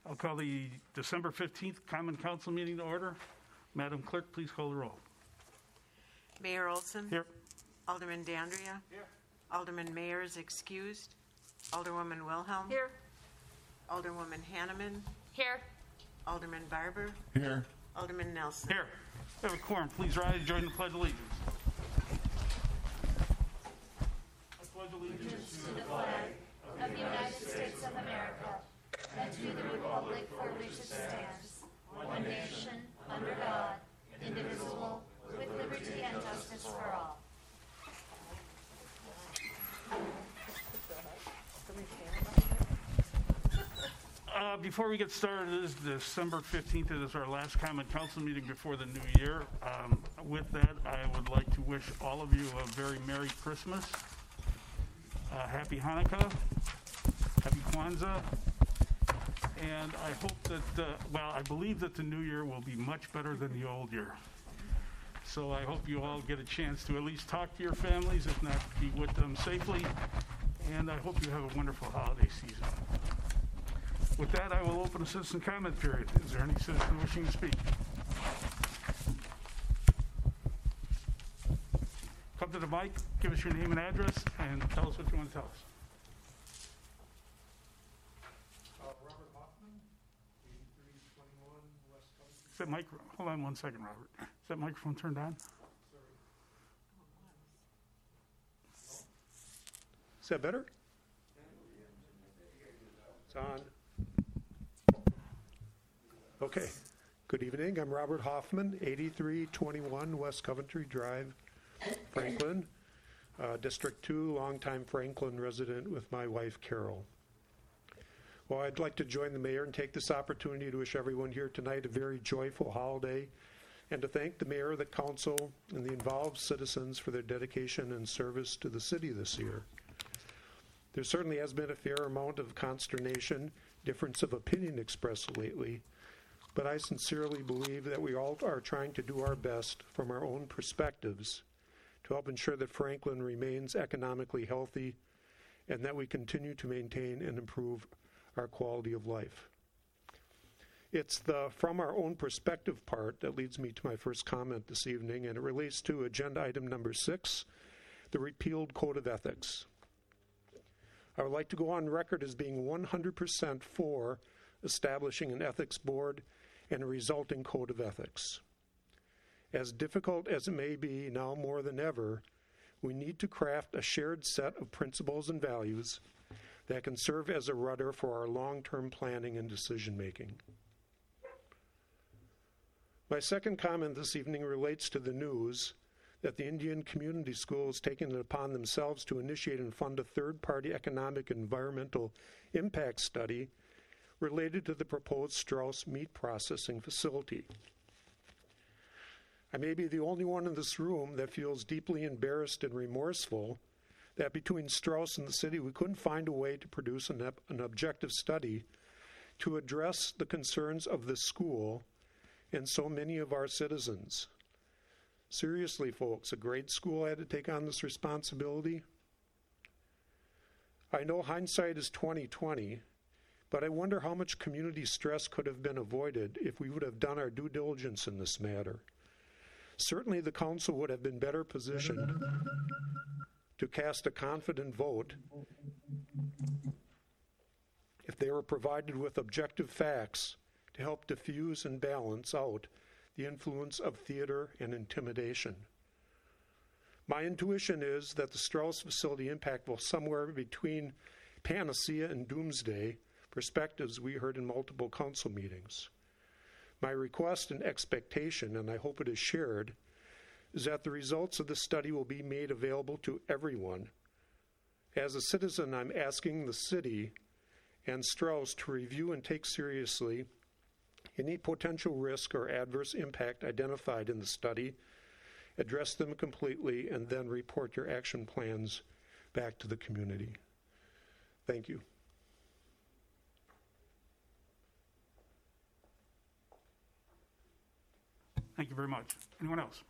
I'll call the December 15th Common Council meeting to order. Madam Clerk, please call the roll. Mayor Olson. Here. Alderman Dandria. Here. Alderman Mayer is excused. Alderwoman Wilhelm. Here. Alderwoman Hanneman. Here. Alderman Barber. Here. Alderman Nelson. Here. We have a quorum. Please rise and join the Pledge of Allegiance. I pledge allegiance To the flag of the United States of America and to the republic for which it stands, one nation, under God, indivisible, with liberty and justice for all. Before we get started, it is December 15th. It is our last Common Council meeting before the new year. With that, I would like to wish all of you a very Merry Christmas, Happy Hanukkah, Happy Kwanzaa, and I hope that, I believe that the new year will be much better than the old year. So I hope you all get a chance to at least talk to your families, if not be with them safely, and I hope you have a wonderful holiday season. With that, I will open a citizen comment period. Is there any citizen wishing to speak? Come to the mic, give us your name and address, and tell us what you want to tell us. Robert Hoffman, 8321 West Coventry. Is that hold on one second, Robert. Is that microphone turned on? Is that better? It's on. Okay. Good evening. I'm Robert Hoffman, 8321 West Coventry Drive, Franklin, District 2, longtime Franklin resident with my wife, Carol. Well, I'd like to join the mayor and take this opportunity to wish everyone here tonight a very joyful holiday and to thank the mayor, the council, and the involved citizens for their dedication and service to the city this year. There certainly has been a fair amount of consternation, difference of opinion expressed lately, but I sincerely believe that we all are trying to do our best from our own perspectives to help ensure that Franklin remains economically healthy and that we continue to maintain and improve our quality of life. It's the from our own perspective part that leads me to my first comment this evening, and it relates to agenda item number 6, the repealed Code of Ethics. I would like to go on record as being 100% for establishing an ethics board and a resulting code of ethics. As difficult as it may be now more than ever, we need to craft a shared set of principles and values that can serve as a rudder for our long-term planning and decision-making. My second comment this evening relates to the news that the Indian Community School has taken it upon themselves to initiate and fund a third-party economic and environmental impact study related to the proposed Strauss meat processing facility. I may be the only one in this room that feels deeply embarrassed and remorseful that between Strauss and the city we couldn't find a way to produce an objective study to address the concerns of the school and so many of our citizens. Seriously, folks, a grade school had to take on this responsibility. I know hindsight is 20/20, but I wonder how much community stress could have been avoided if we would have done our due diligence in this matter. Certainly the council would have been better positioned to cast a confident vote if they were provided with objective facts to help diffuse and balance out the influence of theater and intimidation. My intuition is that the Strauss facility impact will somewhere between panacea and doomsday perspectives we heard in multiple council meetings. My request and expectation, and I hope it is shared, is that the results of the study will be made available to everyone. As a citizen, I'm asking the city and Strauss to review and take seriously any potential risk or adverse impact identified in the study, address them completely, and then report your action plans back to the community. Thank you. Thank you very much. Anyone else?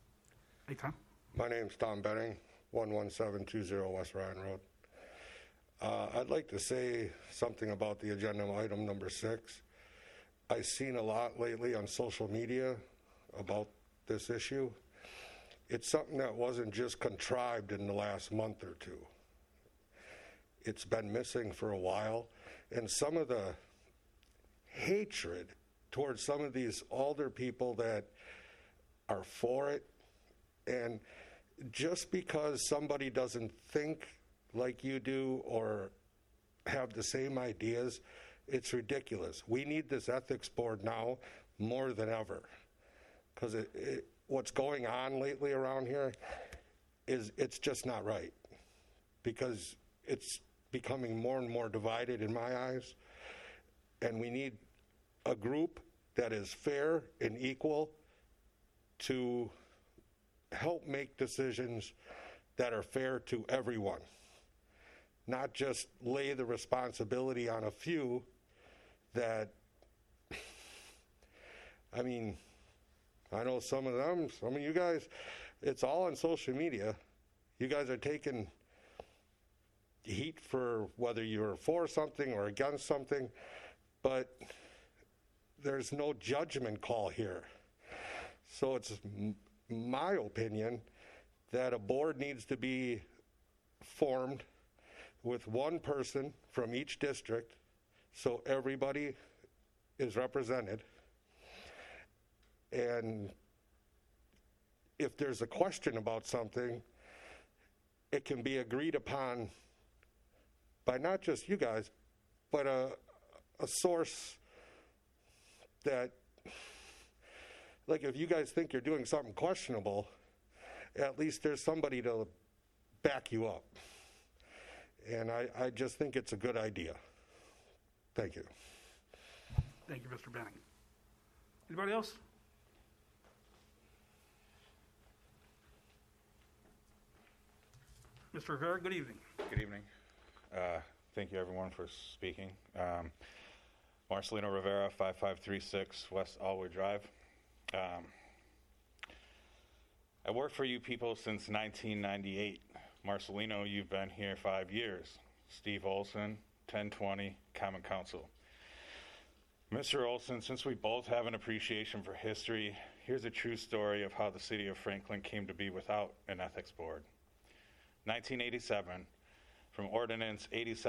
Hey, Tom. My name's Tom Benning, 11720 West Ryan Road. I'd like to say something about the agenda item number 6. I've seen a lot lately on social media about this issue. It's something that wasn't just contrived in the last month or two. It's been missing for a while, and some of the hatred towards some of these older people that are for it, and just because somebody doesn't think like you do or have the same ideas, it's ridiculous. We need this ethics board now more than ever, because what's going on lately around here it's just not right, because it's becoming more and more divided in my eyes, and we need a group that is fair and equal to help make decisions that are fair to everyone, not just lay the responsibility on a few that, I mean, I know some of you guys, it's all on social media. You guys are taking heat for whether you're for something or against something, but there's no judgment call here. So it's my opinion that a board needs to be formed with one person from each district so everybody is represented. And if there's a question about something, it can be agreed upon by not just you guys, but a source that, like, if you guys think you're doing something questionable, at least there's somebody to back you up. And I just think it's a good idea. Thank you. Thank you, Mr. Benning. Anybody else? Mr. Rivera, good evening. Good evening. Thank you, everyone, for speaking. Marcelino Rivera, 5536 West Allwood Drive. I worked for you people since 1998. Marcelino, you've been here 5 years. Steve Olson, 1020, Common Council. Mr. Olson, since we both have an appreciation for history, here's a true story of how the city of Franklin came to be without an ethics board. 1987, from Ordinance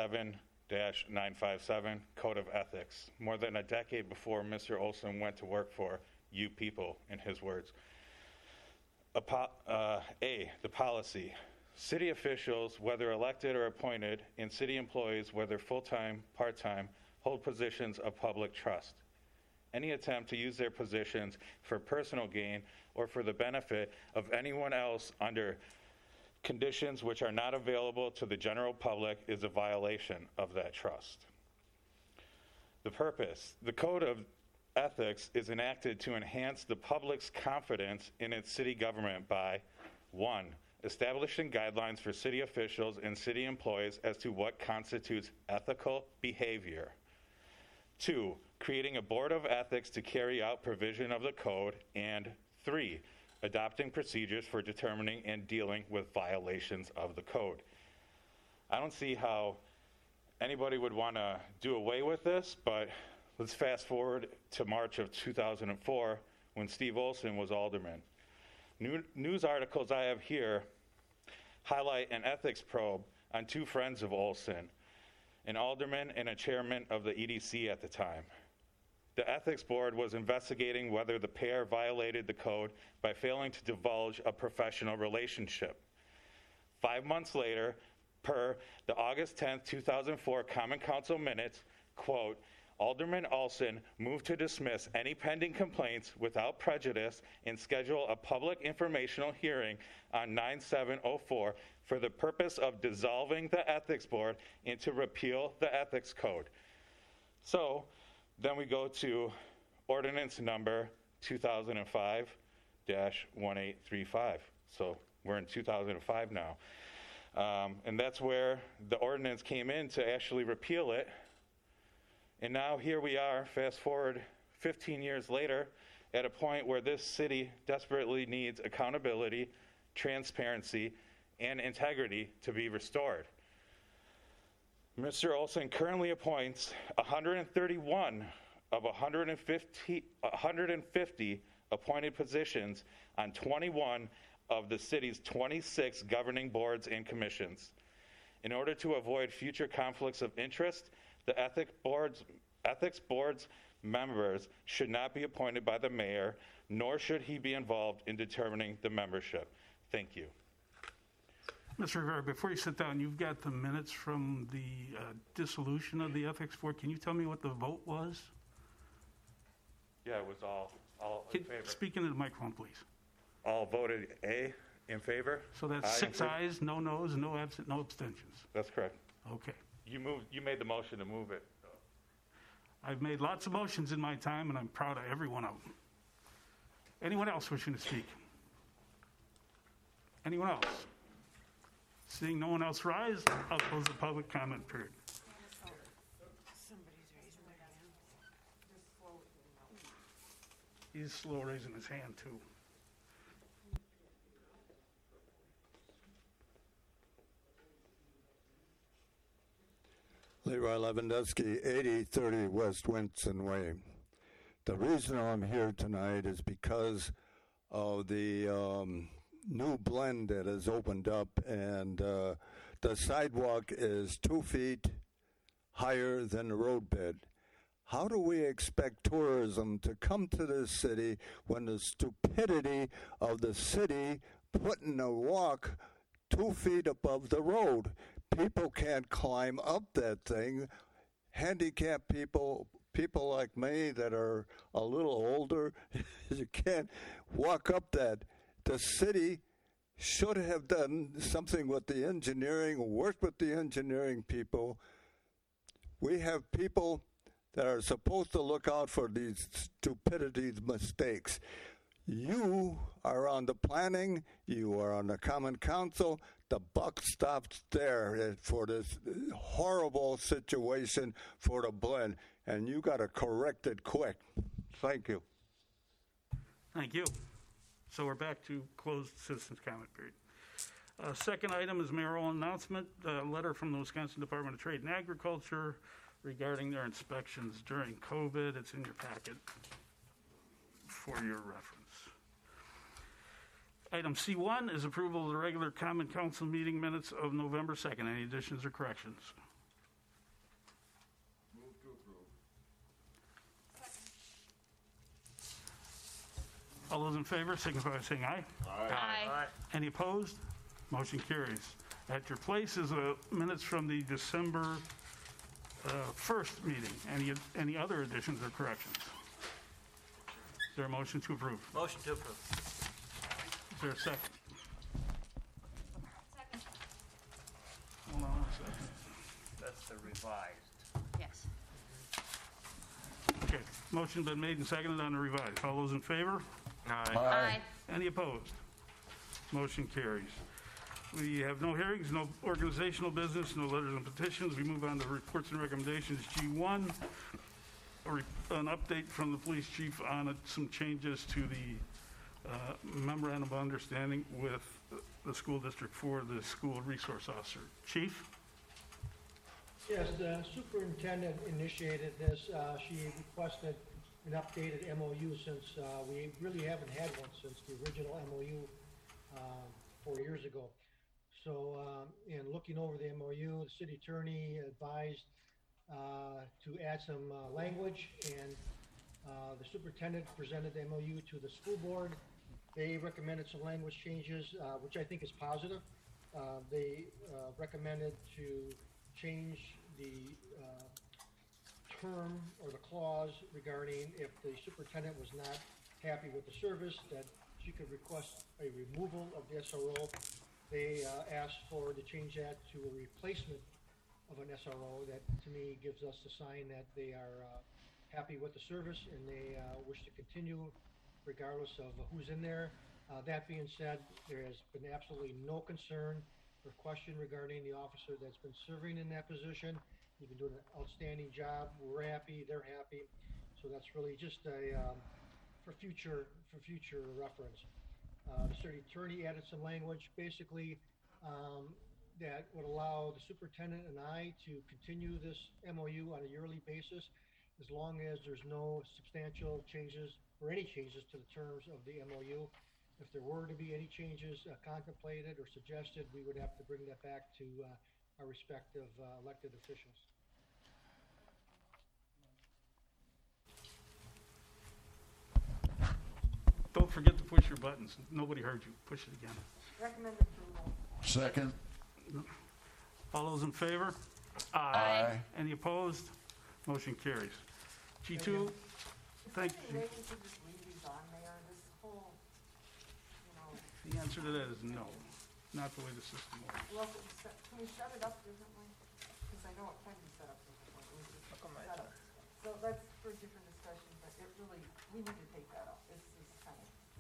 87-957, Code of Ethics, more than a decade before Mr. Olson went to work for you people, in his words. The policy. City officials, whether elected or appointed, and city employees, whether full-time, part-time, hold positions of public trust. Any attempt to use their positions for personal gain or for the benefit of anyone else under conditions which are not available to the general public is a violation of that trust. The purpose. The Code of Ethics is enacted to enhance the public's confidence in its city government by 1. Establishing guidelines for city officials and city employees as to what constitutes ethical behavior. 2. Creating a board of ethics to carry out provision of the code. And 3. Adopting procedures for determining and dealing with violations of the code. I don't see how anybody would want to do away with this, but let's fast forward to March of 2004 when Steve Olson was alderman. News articles I have here highlight an ethics probe on 2 friends of Olson, an alderman and a chairman of the EDC at the time. The ethics board was investigating whether the pair violated the code by failing to divulge a professional relationship. 5 months later, per the August 10th, 2004 Common Council minutes, quote, Alderman Olson moved to dismiss any pending complaints without prejudice and schedule a public informational hearing on 9/7/04 for the purpose of dissolving the ethics board and to repeal the ethics code. So then we go to ordinance number 2005-1835. So we're in 2005 now. And that's where the ordinance came in to actually repeal it. And now here we are, fast forward 15 years later, at a point where this city desperately needs accountability, transparency, and integrity to be restored. Mr. Olson currently appoints 131 of 150 appointed positions on 21 of the city's 26 governing boards and commissions. In order to avoid future conflicts of interest, the ethics board's members should not be appointed by the mayor, nor should he be involved in determining the membership. Thank you. Mr. Rivera, before you sit down, you've got the minutes from the dissolution of the Ethics Board. Can you tell me what the vote was? Yeah, it was all in favor. Speak into the microphone, please. All voted A, in favor? So that's Aye, in 6 favor? ayes, no noes, no absent, no abstentions. That's correct. Okay. You made the motion to move it. I've made lots of motions in my time, and I'm proud of every one of them. Anyone else wishing to speak? Anyone else? Seeing no one else rise, I'll close the public comment period. He's slow raising his hand, too. Leroy Lewandowski, 8030 West Winston Way. The reason I'm here tonight is because of the new blend that has opened up, and the sidewalk is 2 feet higher than the roadbed. How do we expect tourism to come to this city when the stupidity of the city putting a walk 2 feet above the road? People can't climb up that thing. Handicapped people like me that are a little older, you can't walk up that. The city should have done something with the engineering, worked with the engineering people. We have people that are supposed to look out for these stupidities, mistakes. You are on the planning, you are on the common council. The buck stops there for this horrible situation for the blend, and you got to correct it quick. Thank you. Thank you. So we're back to closed citizens comment period. Second item is mayoral announcement, a letter from the Wisconsin Department of Trade and Agriculture regarding their inspections during COVID. It's in your packet for your reference. Item C1 is approval of the regular common council meeting minutes of November 2nd. Any additions or corrections? Move to approve. All those in favor signify by saying aye. Aye. Any opposed? Motion carries. At your place is minutes from the December 1st meeting. Any other additions or corrections? Is there a motion to approve? Motion to approve. Is there a second? Second. Hold on a second. That's the revised. Yes. Okay, motion been made and seconded on the revised. All those in favor? Aye. Any opposed? Motion carries. We have no hearings, no organizational business, no letters and petitions. We move on to reports and recommendations. G1, an update from the police chief on some changes to the memorandum of understanding with the school district for the school resource officer. Chief? Yes, the superintendent initiated this. She requested an updated MOU since we really haven't had one since the original MOU 4 years ago. So in looking over the MOU, the city attorney advised to add some language, and the superintendent presented the MOU to the school board. They recommended some language changes, which I think is positive. They recommended to change the term or the clause regarding if the superintendent was not happy with the service, that she could request a removal of the SRO. They asked to change that to a replacement of an SRO. That, to me, gives us a sign that they are happy with the service and they wish to continue regardless of who's in there. That being said, there has been absolutely no concern or question regarding the officer that's been serving in that position. He's been doing an outstanding job. We're happy, they're happy. So that's really just for future reference. The city attorney added some language. Basically, that would allow the superintendent and I to continue this MOU on a yearly basis as long as there's no substantial changes or any changes to the terms of the MOU. If there were to be any changes contemplated or suggested, we would have to bring that back to our respective elected officials. Don't forget to push your buttons. Nobody heard you. Push it again. Recommend approval. Second. All those in favor? Aye. Any opposed? Motion carries. G2, thank you. Maybe we should just leave these on there, this whole, The answer to that is no, not the way the system works. well, can we set it up differently? Because I know it can be set up differently. It was just set up. So that's for a different discussion, but it really, we need to take that out. This is kind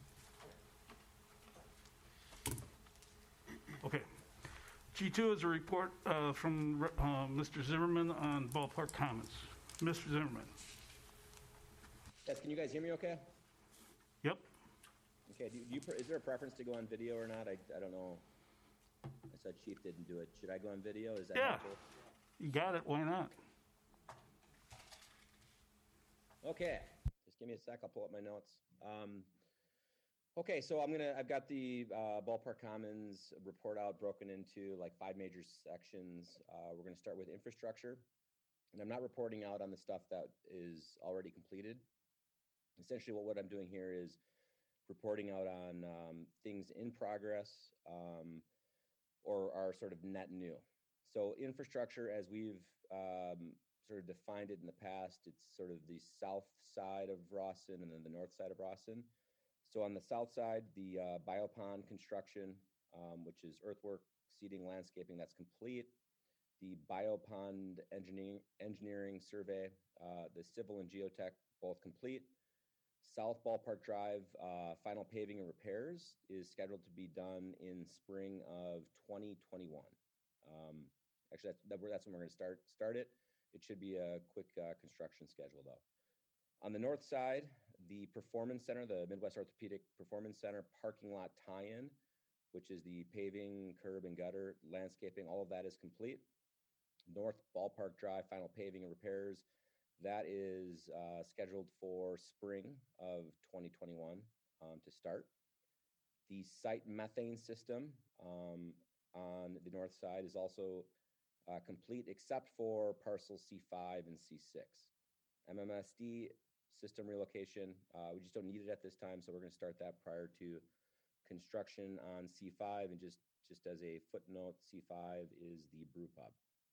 of. Okay. G2 is a report from Mr. Zimmerman on Ballpark Commons. Mr. Zimmerman. Yes, can you guys hear me okay? Yep. Okay, is there a preference to go on video or not? I don't know. I saw Chief didn't do it. Should I go on video? Is that Yeah. helpful? You got it. Why not? Okay, just give me a sec. I'll pull up my notes. Okay, so I've got the Ballpark Commons report out broken into like 5 major sections. We're gonna start with infrastructure, and I'm not reporting out on the stuff that is already completed. Essentially what I'm doing here is reporting out on things in progress or are sort of net new. So infrastructure, as we've sort of defined it in the past, it's sort of the south side of Rawson and then the north side of Rawson. So on the south side, the biopond construction, which is earthwork, seeding, landscaping, that's complete. The biopond engineering survey, the civil and geotech, both complete. South Ballpark Drive, final paving and repairs is scheduled to be done in spring of 2021. Actually, that's when we're going to start it. It should be a quick construction schedule, though. On the north side, the Performance Center, the Midwest Orthopedic Performance Center parking lot tie-in, which is the paving, curb and gutter, landscaping, all of that is complete. North Ballpark Drive, final paving and repairs, that is scheduled for spring of 2021 to start. The site methane system on the north side is also complete except for parcel C5 and C6. MMSD system relocation, we just don't need it at this time, so we're going to start that prior to construction on C5. And just as a footnote, C5 is the brew pub.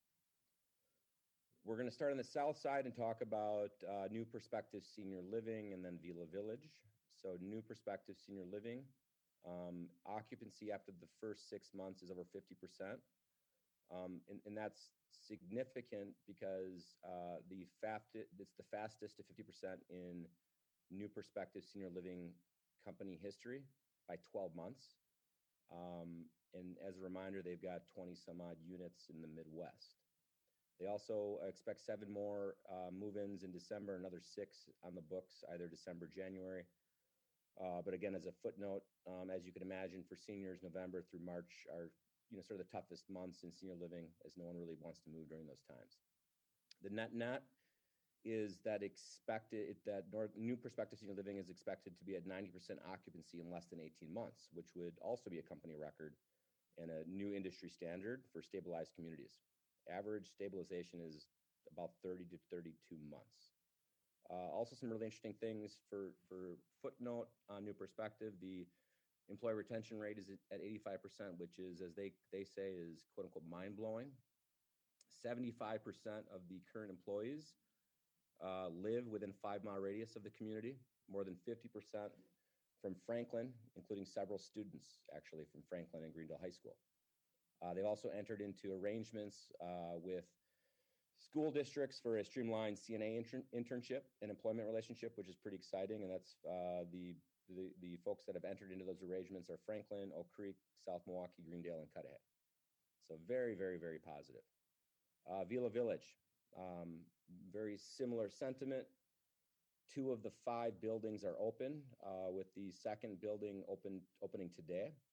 We're going to start on the south side and talk about New Perspective Senior Living and then Vila Village. So New Perspective Senior Living, occupancy after the first 6 months is over 50%. And that's significant because it's the fastest to 50% in New Perspective Senior Living company history by 12 months. And as a reminder, they've got 20 some odd units in the Midwest. They also expect 7 more move-ins in December, another 6 on the books, either December, January. But again, as a footnote, as you can imagine, for seniors, November through March are sort of the toughest months in senior living, as no one really wants to move during those times. The net is that New Perspective Senior Living is expected to be at 90% occupancy in less than 18 months, which would also be a company record and a new industry standard for stabilized communities. Average stabilization is about 30 to 32 months. Also, some really interesting things for footnote on New Perspective, the employee retention rate is at 85%, which is, as they say, is quote unquote mind-blowing. 75% of the current employees live within 5-mile radius of the community, more than 50% from Franklin, including several students actually from Franklin and Greendale High School. They've also entered into arrangements with school districts for a streamlined CNA internship and employment relationship, which is pretty exciting. And that's the folks that have entered into those arrangements are Franklin, Oak Creek, South Milwaukee, Greendale, and Cudahy. So very, very, very positive. Vila Village, very similar sentiment. 2 of the 5 buildings are open, with the second building opening today.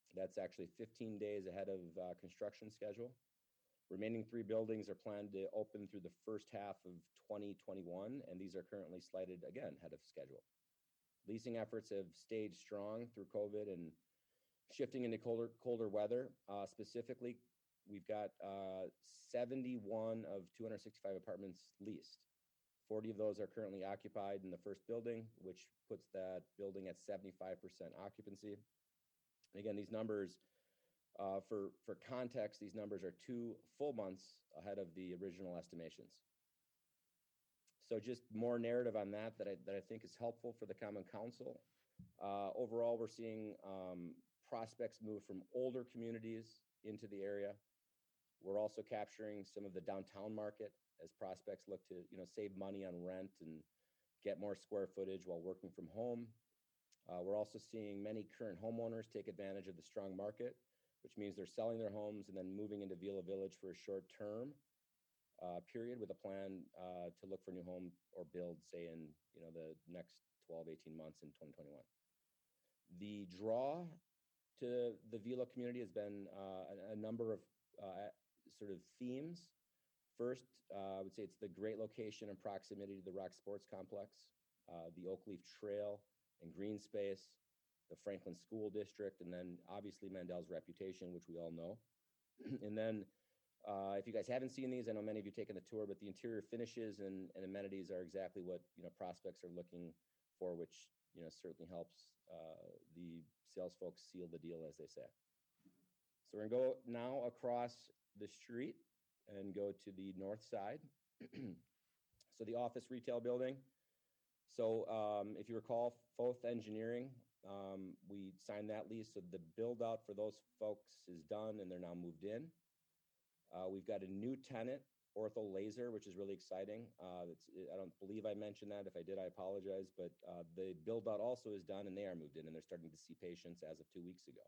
That's actually 15 days ahead of construction schedule. Remaining 3 buildings are planned to open through the first half of 2021, and these are currently slated again ahead of schedule. Leasing efforts have stayed strong through COVID and shifting into colder weather. Specifically, we've got 71 of 265 apartments leased. 40 of those are currently occupied in the first building, which puts that building at 75% occupancy. And again, these numbers, for context, these numbers are 2 full months ahead of the original estimations. So just more narrative on that I think is helpful for the Common Council. Overall, we're seeing prospects move from older communities into the area. We're also capturing some of the downtown market as prospects look to save money on rent and get more square footage while working from home. We're also seeing many current homeowners take advantage of the strong market, which means they're selling their homes and then moving into Vila Village for a short term period with a plan to look for a new home or build, say in the next 12, 18 months in 2021. The draw to the Vila community has been a number of sort of themes. First, I would say it's the great location and proximity to the Rock Sports Complex, the Oakleaf Trail and green space, the Franklin School District, and then obviously Mandel's reputation, which we all know. And then if you guys haven't seen these, I know many of you taken the tour, but the interior finishes and amenities are exactly what prospects are looking for, which certainly helps the sales folks seal the deal, as they say. So we're gonna go now across the street and go to the north side. So the office retail building. So if you recall, Foth Engineering, we signed that lease. So the build out for those folks is done and they're now moved in. We've got a new tenant, Ortho Laser, which is really exciting. I don't believe I mentioned that. If I did, I apologize. But the build out also is done and they are moved in and they're starting to see patients as of 2 weeks ago.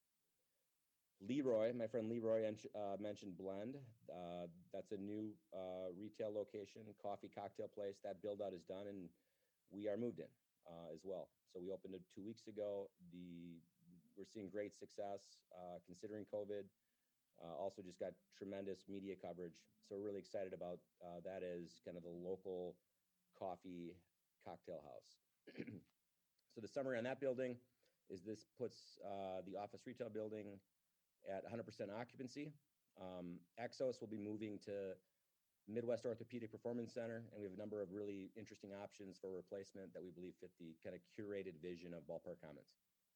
Leroy, my friend Leroy mentioned Blend. That's a new retail location, coffee cocktail place. That build out is done and we are moved in as well. So we opened it 2 weeks ago. We're seeing great success considering COVID. Also just got tremendous media coverage. So we're really excited about that as kind of the local coffee cocktail house. So the summary on that building is this puts the office retail building at 100% occupancy. Exos will be moving to Midwest Orthopedic Performance Center, and we have a number of really interesting options for replacement that we believe fit the kind of curated vision of Ballpark Commons.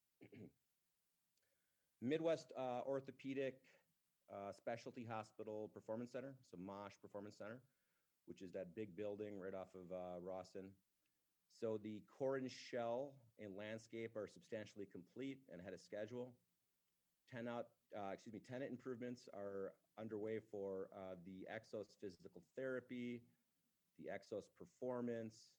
Midwest Orthopedic Specialty Hospital Performance Center, so MOSH Performance Center, which is that big building right off of Rawson. So the core and shell and landscape are substantially complete and ahead of schedule. Tenant improvements are underway for the Exos Physical Therapy, the Exos Performance,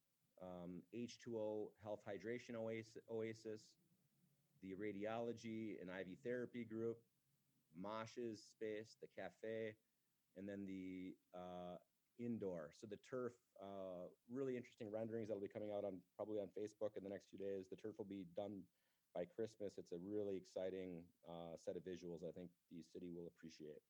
H2O Health Hydration Oasis, the Radiology and IV Therapy Group, Mosh's space, the cafe, and then the indoor. So the turf, really interesting renderings that'll be coming out probably on Facebook in the next few days. The turf will be done by Christmas. It's a really exciting set of visuals I think the city will appreciate.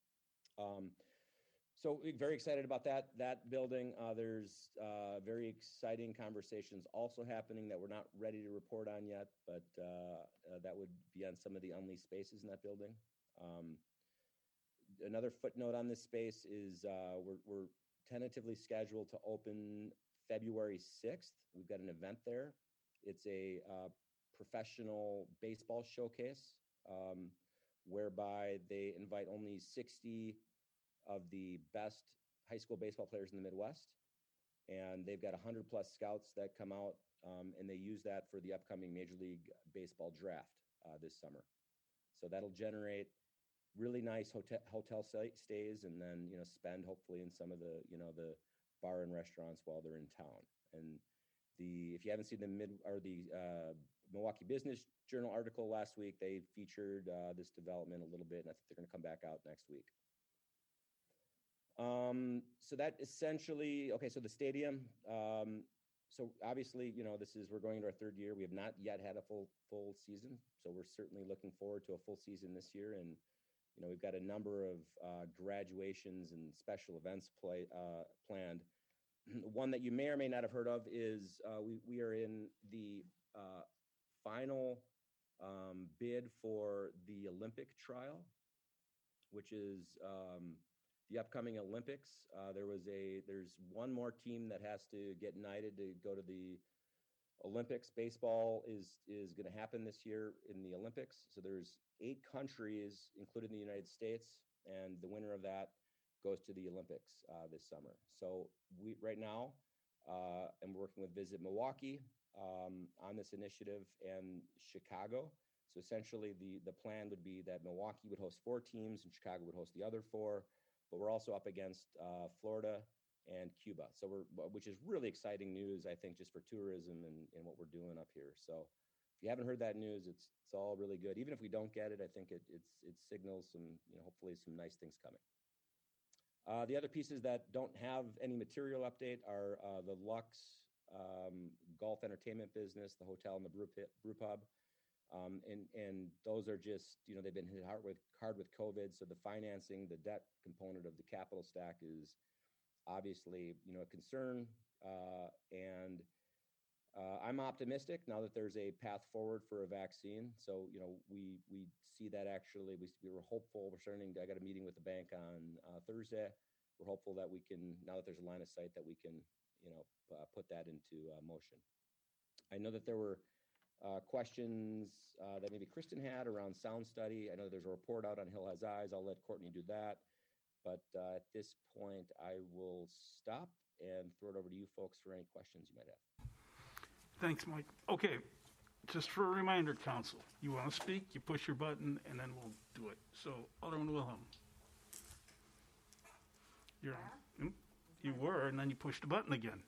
So we're very excited about that building. There's very exciting conversations also happening that we're not ready to report on yet, but that would be on some of the unleased spaces in that building. Another footnote on this space is we're tentatively scheduled to open February 6th. We've got an event there. It's a professional baseball showcase whereby they invite only 60 of the best high school baseball players in the Midwest. And they've got 100 plus scouts that come out and they use that for the upcoming Major League Baseball draft this summer. So that'll generate really nice hotel stays and then, spend hopefully in some of the, the bar and restaurants while they're in town. And if you haven't seen the Milwaukee Business Journal article last week, they featured this development a little bit, and I think they're going to come back out next week. So that essentially, okay, so the stadium. So obviously, we're going into our third year. We have not yet had a full season, so we're certainly looking forward to a full season this year. And we've got a number of graduations and special events planned. One that you may or may not have heard of is we are in the final bid for the Olympic trial, which is the upcoming Olympics. There's one more team that has to get knighted to go to the Olympics. Baseball is going to happen this year in the Olympics. So there's 8 countries, including the United States, and the winner of that goes to the Olympics this summer. So we right now am working with Visit Milwaukee on this initiative, and Chicago. So essentially the plan would be that Milwaukee would host 4 teams and Chicago would host the other 4, but we're also up against Florida and Cuba. So which is really exciting news, I think, just for tourism and what we're doing up here. So if you haven't heard that news, it's all really good. Even if we don't get it, I think it signals some, hopefully some nice things coming. The other pieces that don't have any material update are the Lux golf entertainment business, the hotel and the brew pub. And those are just, they've been hit hard with COVID. So the financing, the debt component of the capital stack is obviously, a concern. And I'm optimistic now that there's a path forward for a vaccine. So, we see that actually, we were hopeful. I got a meeting with the bank on Thursday. We're hopeful that we can, now that there's a line of sight, that we can, put that into motion. I know that there were questions that maybe Kristen had around sound study. I know there's a report out on Hill Has Eyes. I'll let Courtney do that. But at this point, I will stop and throw it over to you folks for any questions you might have. Thanks, Mike. Okay, just for a reminder, council, you want to speak, you push your button, and then we'll do it. So, Alderman Wilhelm. You're on. You were, and then you pushed the button again.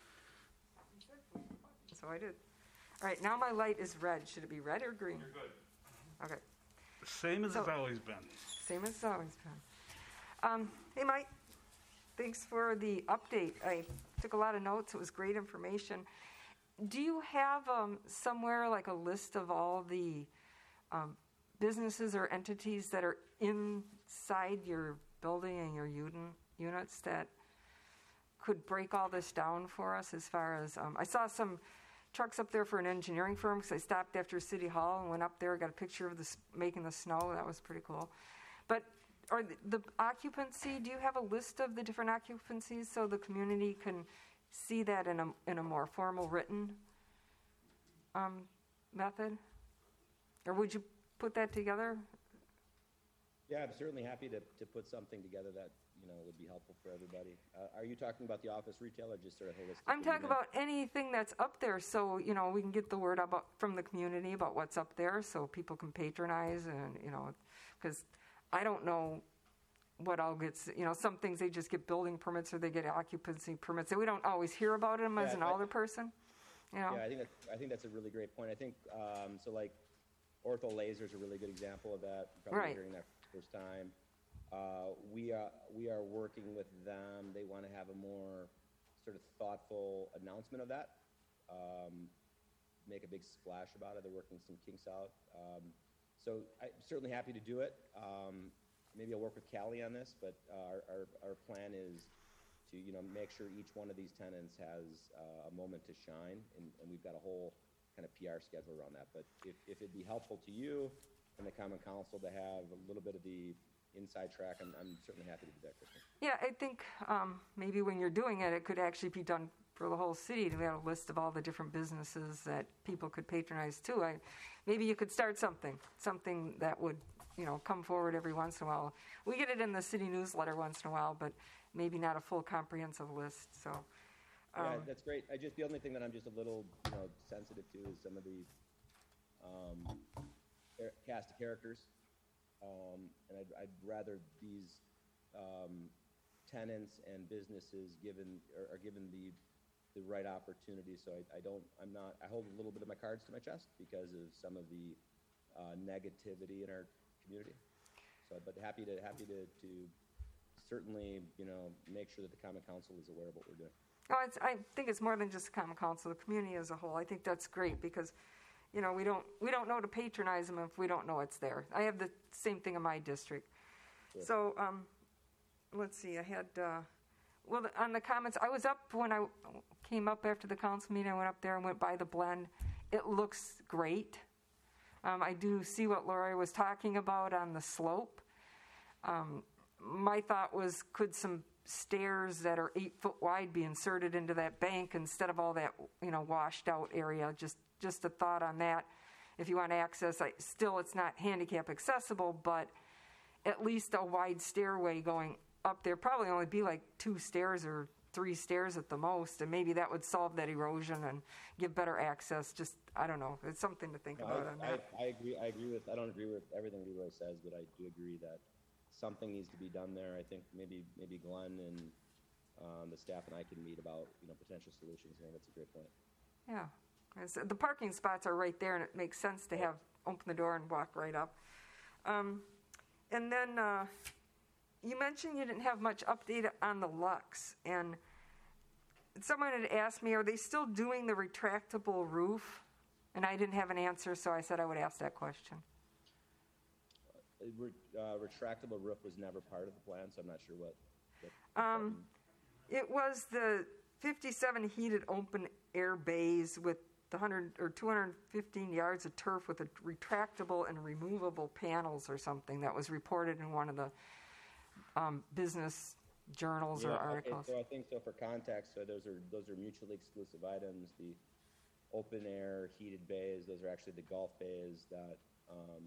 So I did. All right, now my light is red. Should it be red or green? You're good. Okay. Same as it's always been. Same as it's always been. Hey, Mike. Thanks for the update. I took a lot of notes. It was great information. Do you have somewhere like a list of all the businesses or entities that are inside your building and your units that could break all this down for us as far as, I saw some trucks up there for an engineering firm because I stopped after City Hall and went up there, got a picture of making the snow. That was pretty cool. But are the occupancy, do you have a list of the different occupancies so the community can see that in a more formal written method? Or would you put that together? Yeah, I'm certainly happy to put something together that would be helpful for everybody. Are you talking about the office retail or just sort of holistic? I'm talking about anything that's up there, so we can get the word about from the community about what's up there, so people can patronize, and because I don't know what all gets. Some things they just get building permits or they get occupancy permits, and we don't always hear about them as an alder person. Yeah, I think that's a really great point. I think so. Like Ortho Laser is a really good example of that. Probably right. Hearing that for the first time. We are working with them. They want to have a more sort of thoughtful announcement of that. Make a big splash about it. They're working some kinks out. So I'm certainly happy to do it. Maybe I'll work with Callie on this, but our plan is to make sure each one of these tenants has a moment to shine, and we've got a whole kind of PR schedule around that. But if it'd be helpful to you and the Common Council to have a little bit of the inside track, I'm certainly happy to do that, Kristen. Yeah, I think maybe when you're doing it, it could actually be done for the whole city to have a list of all the different businesses that people could patronize too. Maybe you could start something that would come forward every once in a while. We get it in the city newsletter once in a while, but maybe not a full comprehensive list. So yeah, that's great. The only thing that I'm just a little sensitive to is some of the cast of characters. And I'd rather these tenants and businesses are given the right opportunity. So I hold a little bit of my cards to my chest because of some of the negativity in our community. So, but happy to certainly make sure that the Common Council is aware of what we're doing. No, I think it's more than just the common council, the community as a whole. I think that's great because, we don't know to patronize them if we don't know it's there. I have the same thing in my district. Sure. So, let's see, I had, on the comments, I was up when I came up after the council meeting. I went up there and went by the blend. It looks great. I do see what Lori was talking about on the slope. My thought was, could some stairs that are 8 foot wide be inserted into that bank instead of all that, washed out area? Just a thought on that. If you want to access, it's not handicap accessible, but at least a wide stairway going up there. Probably only be like 2 stairs or 3 stairs at the most, and maybe that would solve that erosion and give better access. Just, I don't know. It's something to think about on that. I agree. I don't agree with everything Leroy says, but I do agree that something needs to be done there. I think maybe Glenn and the staff and I can meet about potential solutions. I think that's a great point. Yeah. 'Cause the parking spots are right there, and it makes sense to have open the door and walk right up. And then you mentioned you didn't have much update on the Lux, and someone had asked me, are they still doing the retractable roof? And I didn't have an answer, so I said I would ask that question. Retractable roof was never part of the plan, so I'm not sure what It was the 57 heated open air bays with the 100 or 215 yards of turf with a retractable and removable panels or something that was reported in one of the business journals or articles. Okay, so I think so. For context, so those are mutually exclusive items. The open air heated bays, those are actually the golf bays that are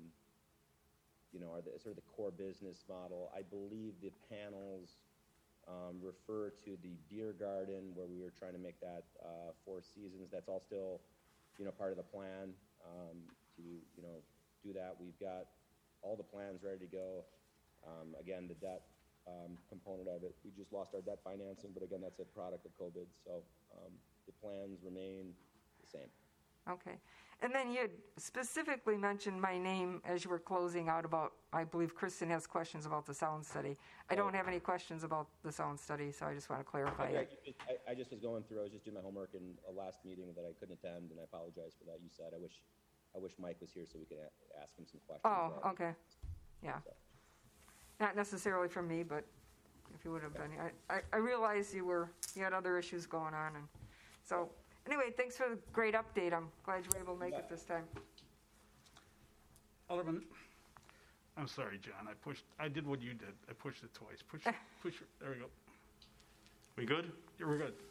sort of the core business model. I believe the panels refer to the beer garden where we were trying to make that 4 seasons. That's all still part of the plan to do that. We've got all the plans ready to go. Again, the debt component of it, we just lost our debt financing, but again, that's a product of COVID. So the plans remain the same. Okay. And then you had specifically mentioned my name as you were closing out about, I believe Kristen has questions about the sound study. I don't have any questions about the sound study, so I just want to clarify it. I just was going through, I was just doing my homework in a last meeting that I couldn't attend, and I apologize for that. You said, I wish Mike was here so we could ask him some questions. Oh, okay. Yeah. So. Not necessarily from me, but if you would have been. I realized you had other issues going on, and so anyway, thanks for the great update. I'm glad you were able to make it this time. Alderman, I'm sorry, John. I did what you did. I pushed it twice. Push. There we go. We good? Yeah, we're good.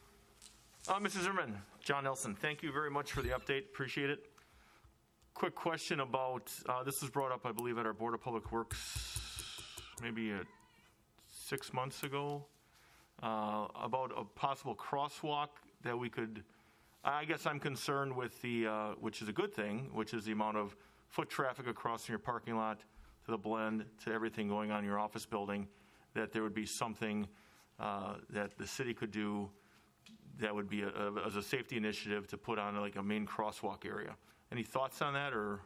Mrs. Zimmerman, John Nelson, thank you very much for the update. Appreciate it. Quick question about, this was brought up, I believe, at our Board of Public Works maybe 6 months ago, about a possible crosswalk that we could, I guess I'm concerned with the, which is a good thing, which is the amount of foot traffic across your parking lot to the blend to everything going on in your office building, that there would be something that the city could do that would be as a safety initiative to put on like a main crosswalk area. Any thoughts on that, or?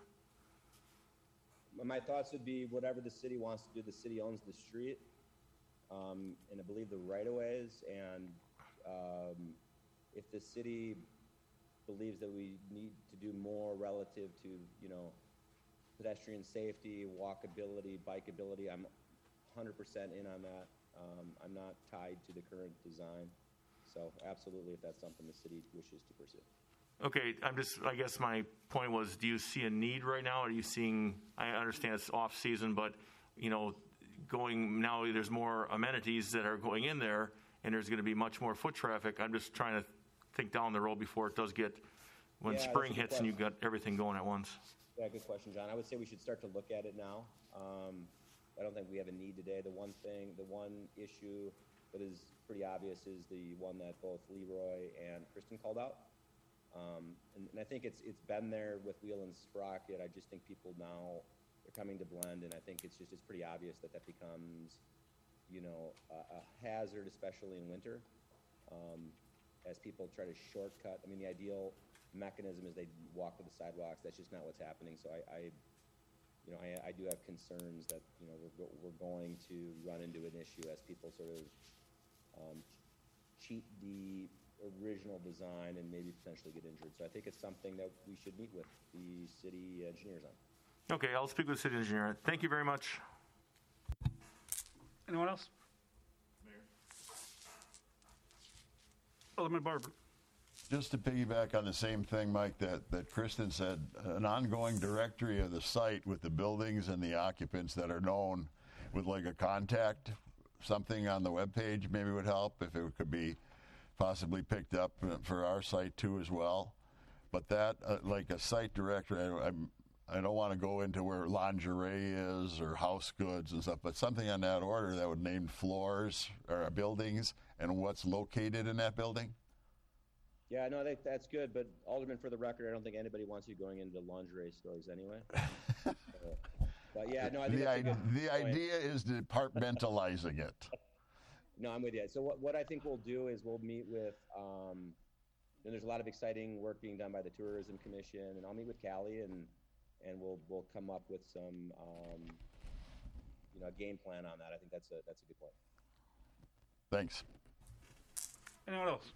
My thoughts would be whatever the city wants to do. The city owns the street, and I believe the right-of-ways, and if the city believes that we need to do more relative to, pedestrian safety, walkability, bikeability, I'm 100% in on that. I'm not tied to the current design. So absolutely, if that's something the city wishes to pursue. Okay, I guess my point was, do you see a need right now? Are you seeing, I understand it's off season, but, going now, there's more amenities that are going in there, and there's going to be much more foot traffic. I'm just trying to think down the road before it does get, when spring hits and you've got everything going at once. Yeah, good question, John. I would say we should start to look at it now. I don't think we have a need today. The one issue that is pretty obvious is the one that both Leroy and Kristen called out. And I think it's been there with Wheel and Sprocket. I just think people now are coming to blend, and I think it's pretty obvious that becomes, a hazard, especially in winter, as people try to shortcut. I mean, the ideal mechanism is they walk to the sidewalks. That's just not what's happening. So I do have concerns that we're going to run into an issue as people sort of cheat the original design and maybe potentially get injured. So I think it's something that we should meet with the city engineers on. Okay, I'll speak with the city engineer. Thank you very much. Anyone else? Mayor. Alderman Barber. Just to piggyback on the same thing, Mike, that Kristen said, an ongoing directory of the site with the buildings and the occupants that are known with like a contact, something on the webpage maybe would help if it could be possibly picked up for our site too as well. But that, like a site directory, I don't want to go into where lingerie is or house goods and stuff, but something on that order that would name floors or buildings and what's located in that building. Yeah, no, that's good. But Alderman, for the record, I don't think anybody wants you going into lingerie stores anyway. But yeah, no, I think the idea is departmentalizing it. No, I'm with you. So what I think we'll do is we'll meet with, and there's a lot of exciting work being done by the Tourism Commission, and I'll meet with Callie and we'll come up with some, game plan on that. I think that's a good point. Thanks. Anyone else?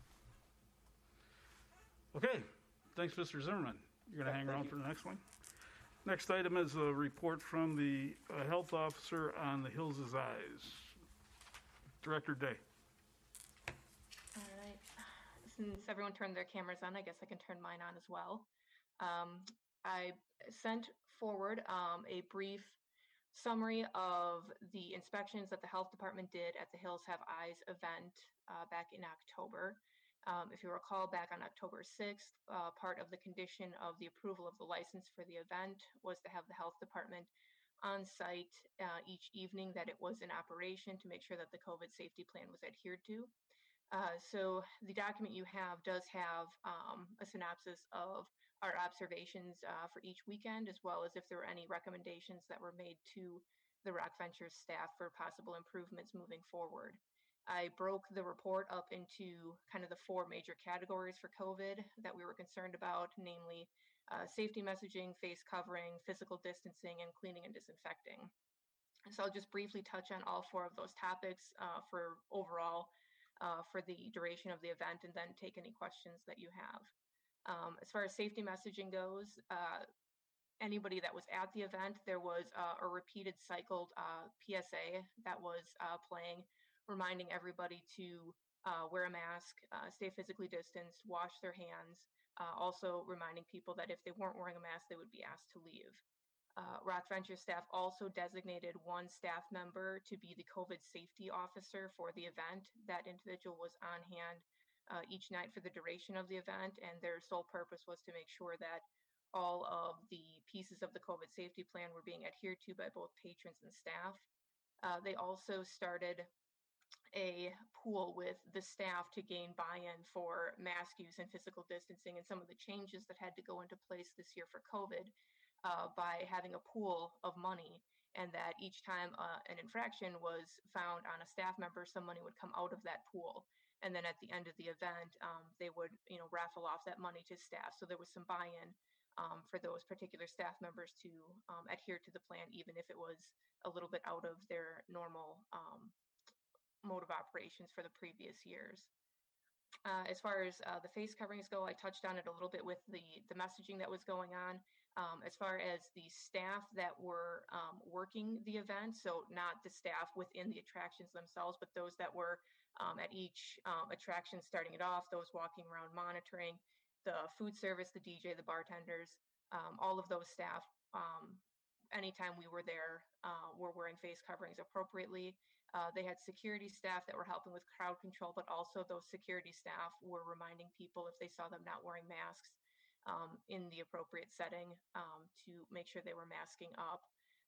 Okay, thanks, Mr. Zimmerman. You're going to hang around for the next one? Next item is a report from the health officer on the Hills' Eyes. Director Day. All right. Since everyone turned their cameras on, I guess I can turn mine on as well. I sent forward a brief summary of the inspections that the health department did at the Hills Have Eyes event back in October. If you recall, back on October 6th, part of the condition of the approval of the license for the event was to have the health department on site each evening that it was in operation to make sure that the COVID safety plan was adhered to. So the document you have does have a synopsis of our observations for each weekend, as well as if there were any recommendations that were made to the Rock Ventures staff for possible improvements moving forward. I broke the report up into kind of the four major categories for COVID that we were concerned about, namely safety messaging, face covering, physical distancing, and cleaning and disinfecting. So I'll just briefly touch on all four of those topics for overall for the duration of the event, and then take any questions that you have. As far as safety messaging goes, anybody that was at the event, there was a repeated cycled PSA that was playing, reminding everybody to wear a mask, stay physically distanced, wash their hands, also reminding people that if they weren't wearing a mask, they would be asked to leave. Rock Venture staff also designated one staff member to be the COVID safety officer for the event. That individual was on hand each night for the duration of the event, and their sole purpose was to make sure that all of the pieces of the COVID safety plan were being adhered to by both patrons and staff. They also started a pool with the staff to gain buy-in for mask use and physical distancing and some of the changes that had to go into place this year for COVID by having a pool of money, and that each time an infraction was found on a staff member, some money would come out of that pool. And then at the end of the event, they would, raffle off that money to staff. So there was some buy-in for those particular staff members to adhere to the plan, even if it was a little bit out of their normal mode of operations for the previous years. As far as the face coverings go, I touched on it a little bit with the messaging that was going on. As far as the staff that were working the event, so not the staff within the attractions themselves, but those that were at each attraction starting it off, those walking around monitoring, the food service, the DJ, the bartenders, all of those staff, anytime we were there, were wearing face coverings appropriately. They had security staff that were helping with crowd control, but also those security staff were reminding people if they saw them not wearing masks in the appropriate setting to make sure they were masking up.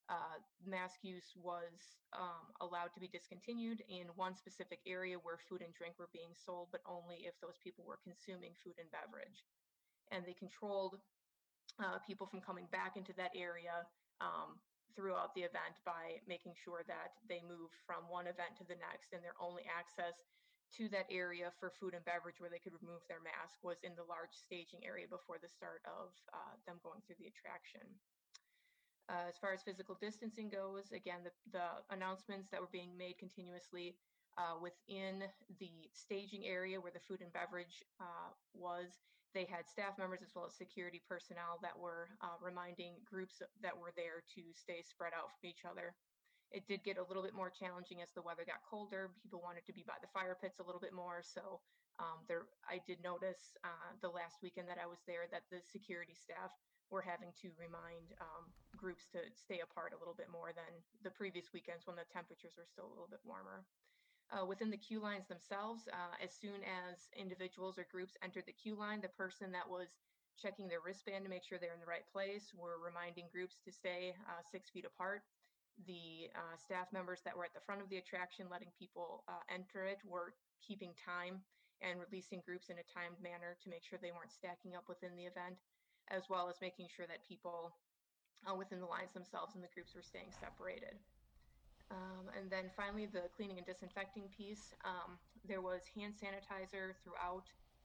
Mask use was allowed to be discontinued in one specific area where food and drink were being sold, but only if those people were consuming food and beverage. And they controlled people from coming back into that area throughout the event by making sure that they moved from one event to the next, and their only access to that area for food and beverage where they could remove their mask was in the large staging area before the start of them going through the attraction. As far as physical distancing goes, again, the announcements that were being made continuously within the staging area where the food and beverage was. They had staff members as well as security personnel that were reminding groups that were there to stay spread out from each other. It did get a little bit more challenging as the weather got colder. People wanted to be by the fire pits a little bit more. So I did notice the last weekend that I was there that the security staff were having to remind groups to stay apart a little bit more than the previous weekends when the temperatures were still a little bit warmer. Within the queue lines themselves, as soon as individuals or groups entered the queue line, the person that was checking their wristband to make sure they're in the right place were reminding groups to stay 6 feet apart. The staff members that were at the front of the attraction letting people enter it were keeping time and releasing groups in a timed manner to make sure they weren't stacking up within the event, as well as making sure that people within the lines themselves and the groups were staying separated. And then finally, the cleaning and disinfecting piece. There was hand sanitizer throughout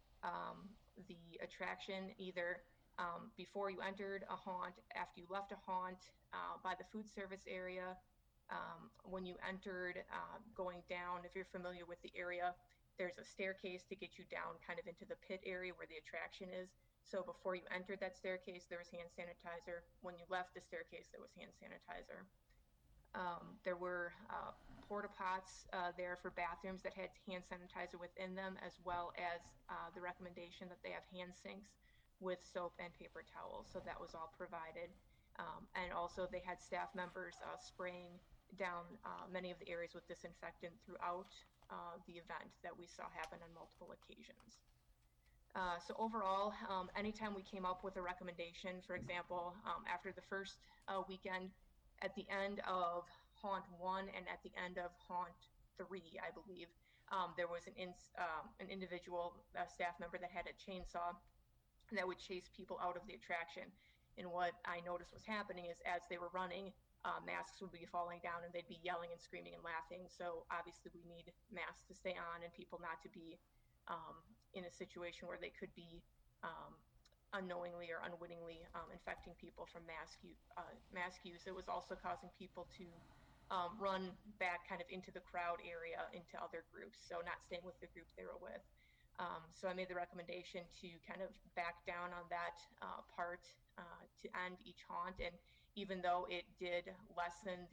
the attraction, either before you entered a haunt, after you left a haunt, by the food service area. When you entered, going down, if you're familiar with the area, there's a staircase to get you down kind of into the pit area where the attraction is. So before you entered that staircase, there was hand sanitizer. When you left the staircase, there was hand sanitizer. There were porta pots there for bathrooms that had hand sanitizer within them, as well as the recommendation that they have hand sinks with soap and paper towels. So that was all provided. And also they had staff members spraying down many of the areas with disinfectant throughout the event that we saw happen on multiple occasions. So overall, anytime we came up with a recommendation, for example, after the first weekend, at the end of Haunt 1 and at the end of Haunt 3, I believe, there was an individual staff member that had a chainsaw that would chase people out of the attraction. And what I noticed was happening is as they were running, masks would be falling down and they'd be yelling and screaming and laughing. So obviously we need masks to stay on and people not to be in a situation where they could be unknowingly or unwittingly infecting people from mask use. It was also causing people to run back kind of into the crowd area, into other groups, so not staying with the group they were with. So I made the recommendation to kind of back down on that part to end each haunt. And even though it did lessen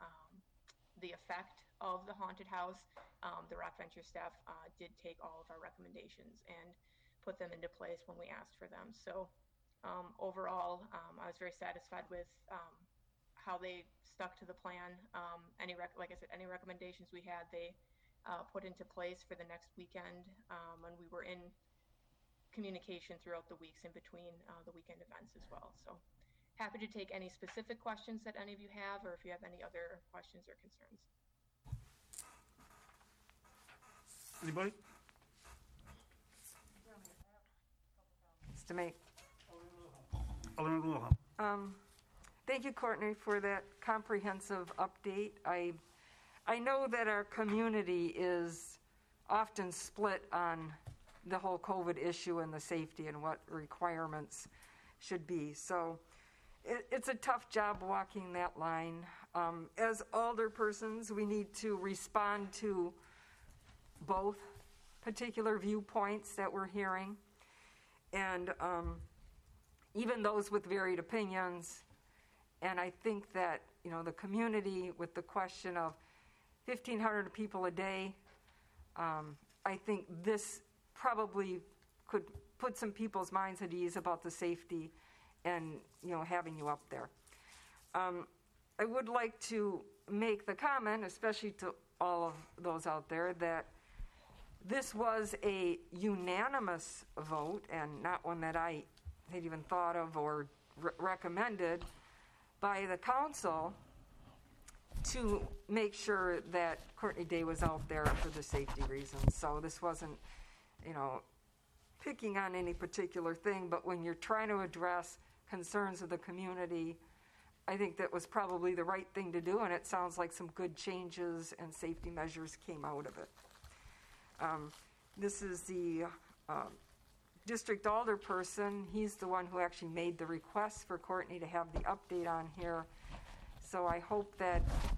the effect of the haunted house, the Rock Venture staff did take all of our recommendations and put them into place when we asked for them. So overall, I was very satisfied with how they stuck to the plan. Like I said, any recommendations we had, they put into place for the next weekend, and we were in communication throughout the weeks in between the weekend events as well. So happy to take any specific questions that any of you have, or if you have any other questions or concerns. Anybody? To make. Alderman Wilhelm. Thank you, Courtney, for that comprehensive update. I know that our community is often split on the whole COVID issue and the safety and what requirements should be. So it's a tough job walking that line. As alderpersons, we need to respond to both particular viewpoints that we're hearing. And even those with varied opinions. And I think that, the community with the question of 1,500 people a day, I think this probably could put some people's minds at ease about the safety and, having you up there. I would like to make the comment, especially to all of those out there, that this was a unanimous vote and not one that I had even thought of or recommended by the council to make sure that Courtney Day was out there for the safety reasons. So this wasn't, picking on any particular thing, but when you're trying to address concerns of the community, I think that was probably the right thing to do, and it sounds like some good changes and safety measures came out of it. This is the district alderperson. He's the one who actually made the request for Courtney to have the update on here. So I hope that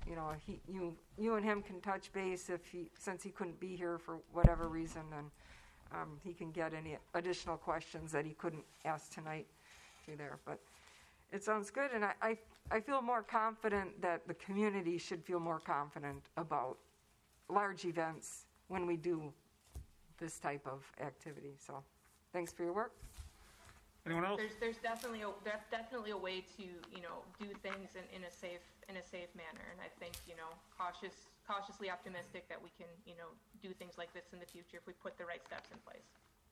you know, you and him can touch base since he couldn't be here for whatever reason, and he can get any additional questions that he couldn't ask tonight through there. But it sounds good, and I feel more confident that the community should feel more confident about large events when we do this type of activity. So thanks for your work. Anyone else? There's definitely a way to, you know, do things in a safe manner, and I think, you know, cautiously optimistic that we can, you know, do things like this in the future if we put the right steps in place.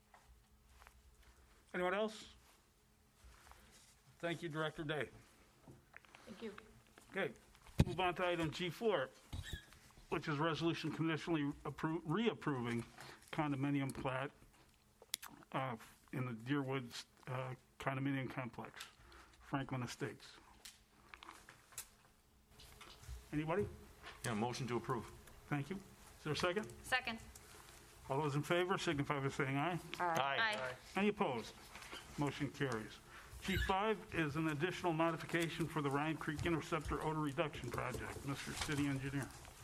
Anyone else? Thank you, Director Day. Thank you. Okay, move on to item G4, which is resolution conditionally reapproving condominium plat in the Deerwoods condominium complex, Franklin Estates. Anybody? Yeah, motion to approve. Thank you. Is there a second? Second. All those in favor signify by saying aye. Aye. Any opposed? Motion carries. G5 is an additional modification for the Ryan Creek Interceptor Odor Reduction Project. Mr. City Engineer.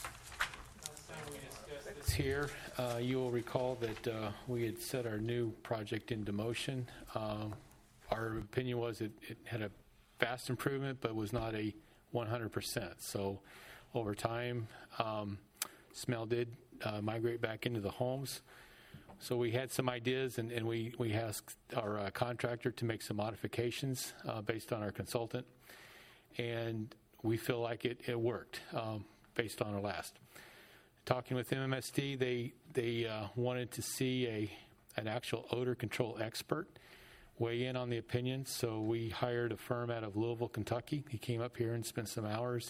Here, you will recall that we had set our new project into motion. Our opinion was it had a vast improvement, but was not a 100%. So over time, smell did migrate back into the homes. So we had some ideas, and we asked our contractor to make some modifications based on our consultant. And we feel like it worked based on our last. Talking with MMSD, they wanted to see an actual odor control expert weigh in on the opinion. So we hired a firm out of Louisville, Kentucky. He came up here and spent some hours.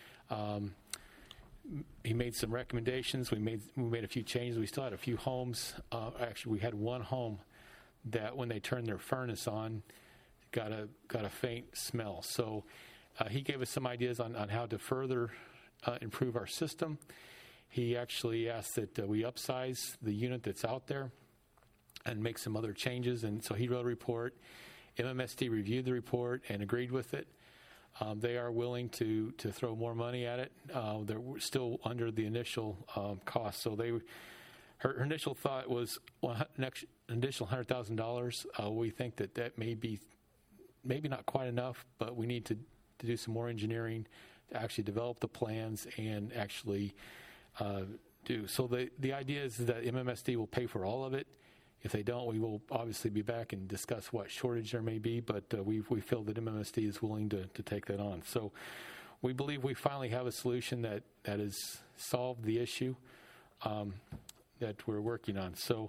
He made some recommendations. We made a few changes. We still had a few homes. Actually, we had one home that when they turned their furnace on, got a faint smell. So he gave us some ideas on how to further improve our system. He actually asked that we upsize the unit that's out there and make some other changes. And so he wrote a report. MMSD reviewed the report and agreed with it. They are willing to throw more money at it. They're still under the initial cost. So her initial thought was an additional $100,000. We think that may be maybe not quite enough, but we need to do some more engineering to actually develop the plans and actually do. So the idea is that MMSD will pay for all of it. If they don't, we will obviously be back and discuss what shortage there may be, but we feel that MMSD is willing to take that on. So we believe we finally have a solution that has solved the issue that we're working on. So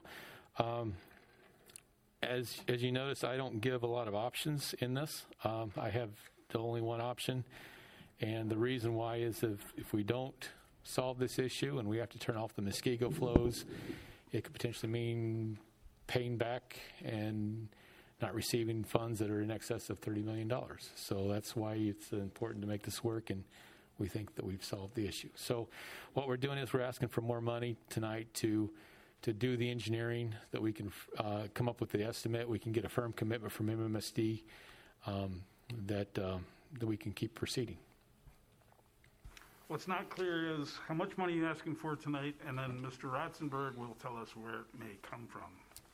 as you notice, I don't give a lot of options in this. I have the only one option, and the reason why is if we don't solve this issue and we have to turn off the Muskego flows, it could potentially mean paying back and not receiving funds that are in excess of $30 million. So that's why it's important to make this work, and we think that we've solved the issue. So what we're doing is we're asking for more money tonight to do the engineering, that we can come up with the estimate, we can get a firm commitment from MMSD that we can keep proceeding. What's not clear is how much money you're asking for tonight, and then Mr. Ratzenberg will tell us where it may come from.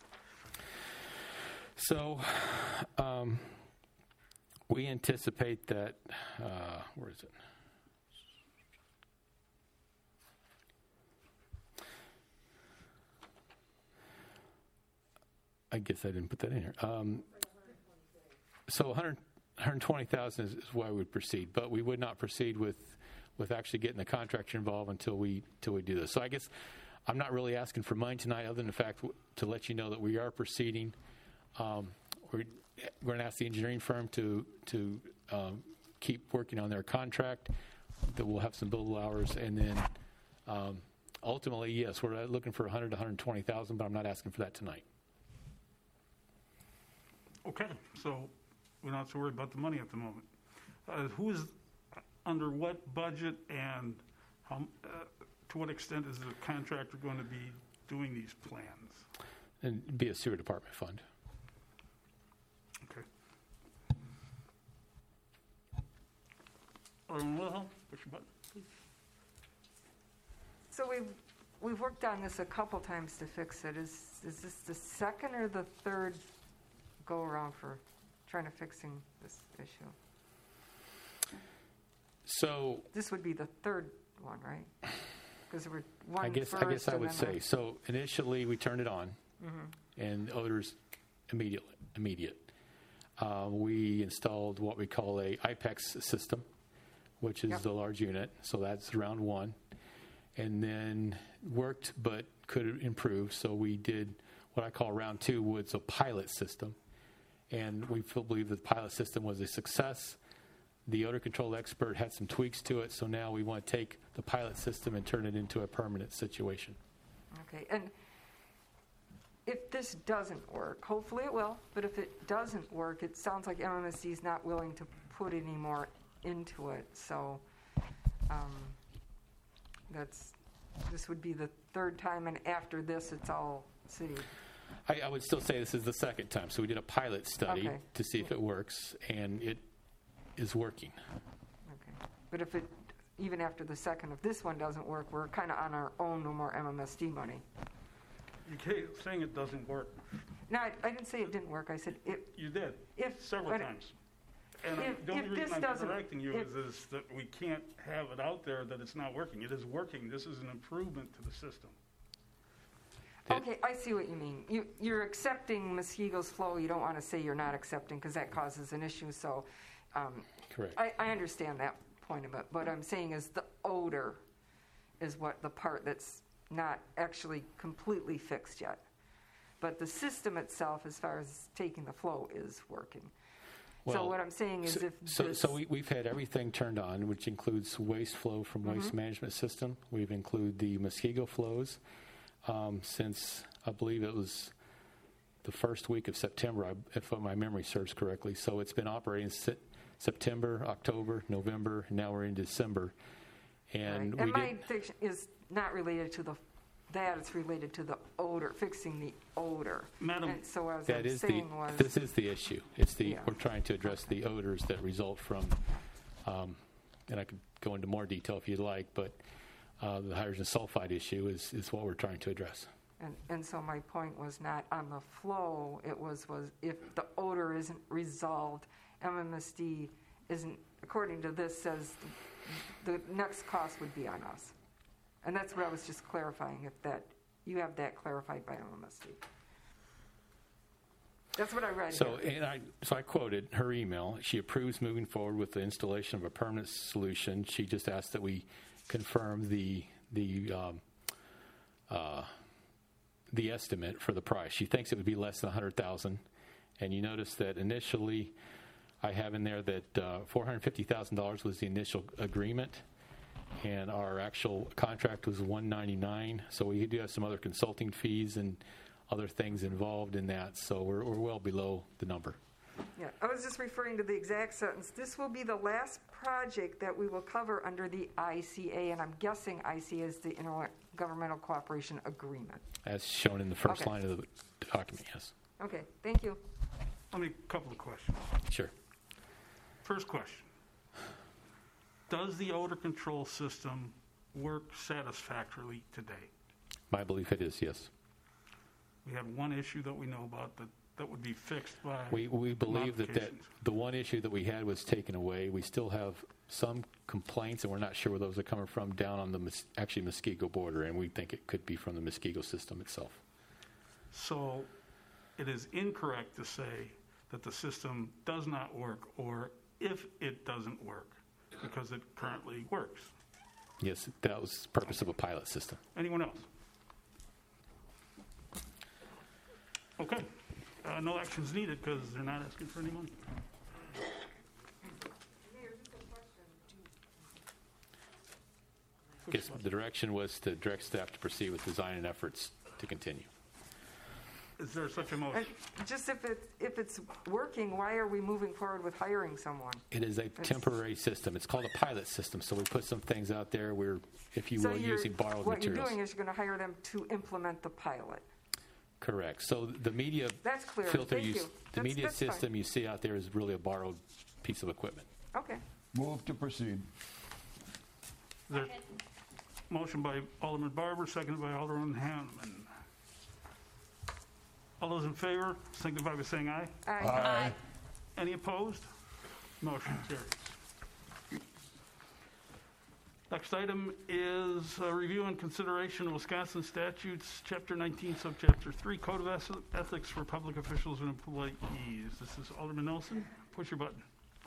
So we anticipate that, where is it? I guess I didn't put that in here. So 120,000 is why we would proceed, but we would not proceed with actually getting the contractor involved until we do this. So I guess I'm not really asking for money tonight, other than the fact to let you know that we are proceeding. We're going to ask the engineering firm to keep working on their contract, that we'll have some billable hours, and then ultimately, yes, we're looking for 100 to 120,000, but I'm not asking for that tonight. Okay, so we're not so worried about the money at the moment. Who is under what budget, and how, to what extent is the contractor going to be doing these plans? And it'd be a sewer department fund. Okay. Alderman Wilhelm, push your button, please. So we've worked on this a couple times to fix it. Is this the second or the third go around for trying to fixing this issue? So this would be the third one, right? Because there were one I guess I would say so. Initially, we turned it on, and odors immediate. We installed what we call a IPEX system, which is the large unit. So that's round one, and then worked but could improve. So we did what I call round two, was a pilot system, and we believe the pilot system was a success. The odor control expert had some tweaks to it, so now we want to take the pilot system and turn it into a permanent situation. Okay, and if this doesn't work, hopefully it will, but if it doesn't work, it sounds like MMSD is not willing to put any more into it. So this would be the third time, and after this, it's all city. I would still say this is the second time. So we did a pilot study to see if it works, and it is working. Okay, but if it, even after the second, if this one doesn't work, we're kind of on our own, no more MMSD money. You keep saying it doesn't work. No, I didn't say it didn't work. I said it. You did. Several times. And the only reason I'm correcting you is that we can't have it out there that it's not working. It is working. This is an improvement to the system. Okay, I see what you mean. You're accepting Muskoge's flow. You don't want to say you're not accepting because that causes an issue. So correct. I understand that point of it. What I'm saying is the odor is what the part that's not actually completely fixed yet. But the system itself, as far as taking the flow, is working. Well, so what I'm saying is So we've had everything turned on, which includes waste flow from waste management system. We've included the Muskego flows since I believe it was the first week of September, if my memory serves correctly. So it's been operating September, October, November, and now we're in December. And my fiction is not related to that; it's related to the odor, fixing the odor. Madam, and so as that is this is the issue. It's we're trying to address the odors that result from, and I could go into more detail if you'd like, but the hydrogen sulfide issue is what we're trying to address. And so my point was not on the flow. It was if the odor isn't resolved, MMSD isn't, according to this, says the next cost would be on us. And that's what I was just clarifying, if that you have that clarified by MMSD. That's what I read. So I quoted her email. She approves moving forward with the installation of a permanent solution. She just asked that we confirm the estimate for the price. She thinks it would be less than $100,000. And you notice that initially I have in there that $450,000 was the initial agreement, and our actual contract was $199,000. So we do have some other consulting fees and other things involved in that. So we're well below the number. Yeah, I was just referring to the exact sentence. This will be the last project that we will cover under the ICA, and I'm guessing ICA is the Intergovernmental Cooperation Agreement. As shown in the first line of the document, yes. Okay, thank you. Let me a couple of questions. Sure. First question. Does the odor control system work satisfactorily today? My belief it is, yes. We have one issue that we know about that would be fixed by We believe that the one issue that we had was taken away. We still have some complaints, and we're not sure where those are coming from down on the Muskego border, and we think it could be from the Muskego system itself. So it is incorrect to say that the system does not work, or if it doesn't work, because it currently works. Yes, that was the purpose of a pilot system. Anyone else? Okay. No actions needed because they're not asking for any money. I guess the direction was to direct staff to proceed with design and efforts to continue. Is there such a motion? Just if it's working, why are we moving forward with hiring someone? It is a temporary system. It's called a pilot system. So we put some things out there where, if you will, using borrowed what materials. What you're doing is you're going to hire them to implement the pilot. Correct. So the media That's clear. filter Thank you. The media that's system fine. you see out there is really a borrowed piece of equipment. Okay. Move to proceed. Motion by Alderman Barber, seconded by Alderman Hanneman. All those in favor, signify by saying aye. Aye. Any opposed? Motion carries. Next item is review and consideration of Wisconsin statutes, Chapter 19, Subchapter 3, Code of Ethics for Public Officials and Employees. This is Alderman Nelson. Push your button.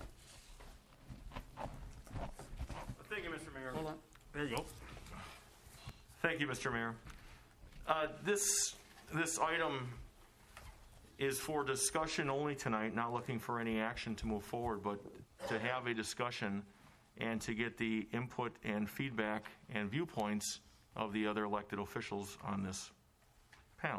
Thank you, Mr. Mayor. Hold on. There you go. Thank you, Mr. Mayor. This item is for discussion only tonight, not looking for any action to move forward, but to have a discussion and to get the input and feedback and viewpoints of the other elected officials on this panel.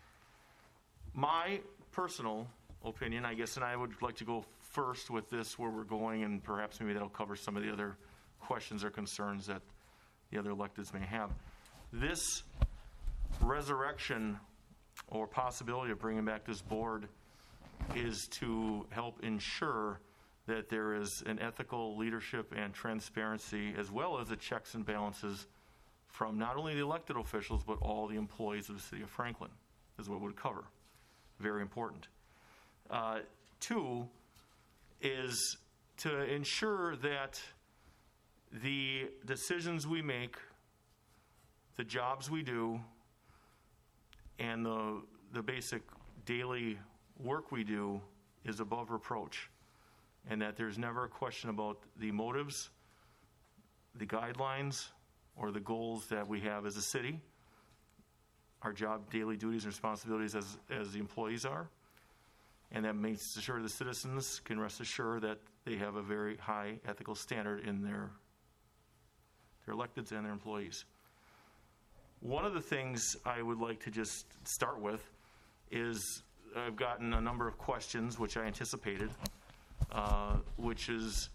My personal opinion, I guess, and I would like to go first with this, where we're going, and perhaps maybe that'll cover some of the other questions or concerns that the other electeds may have. This resurrection or possibility of bringing back this board is to help ensure that there is an ethical leadership and transparency, as well as the checks and balances from not only the elected officials, but all the employees of the city of Franklin, is what it would cover. Very important. Two is to ensure that the decisions we make, the jobs we do, and the basic daily work we do is above reproach, and that there's never a question about the motives, the guidelines, or the goals that we have as a city, our job, daily duties and responsibilities as the employees are, and that makes sure the citizens can rest assured that they have a very high ethical standard in their electeds and their employees. One of the things I would like to just start with is I've gotten a number of questions, which I anticipated, which is,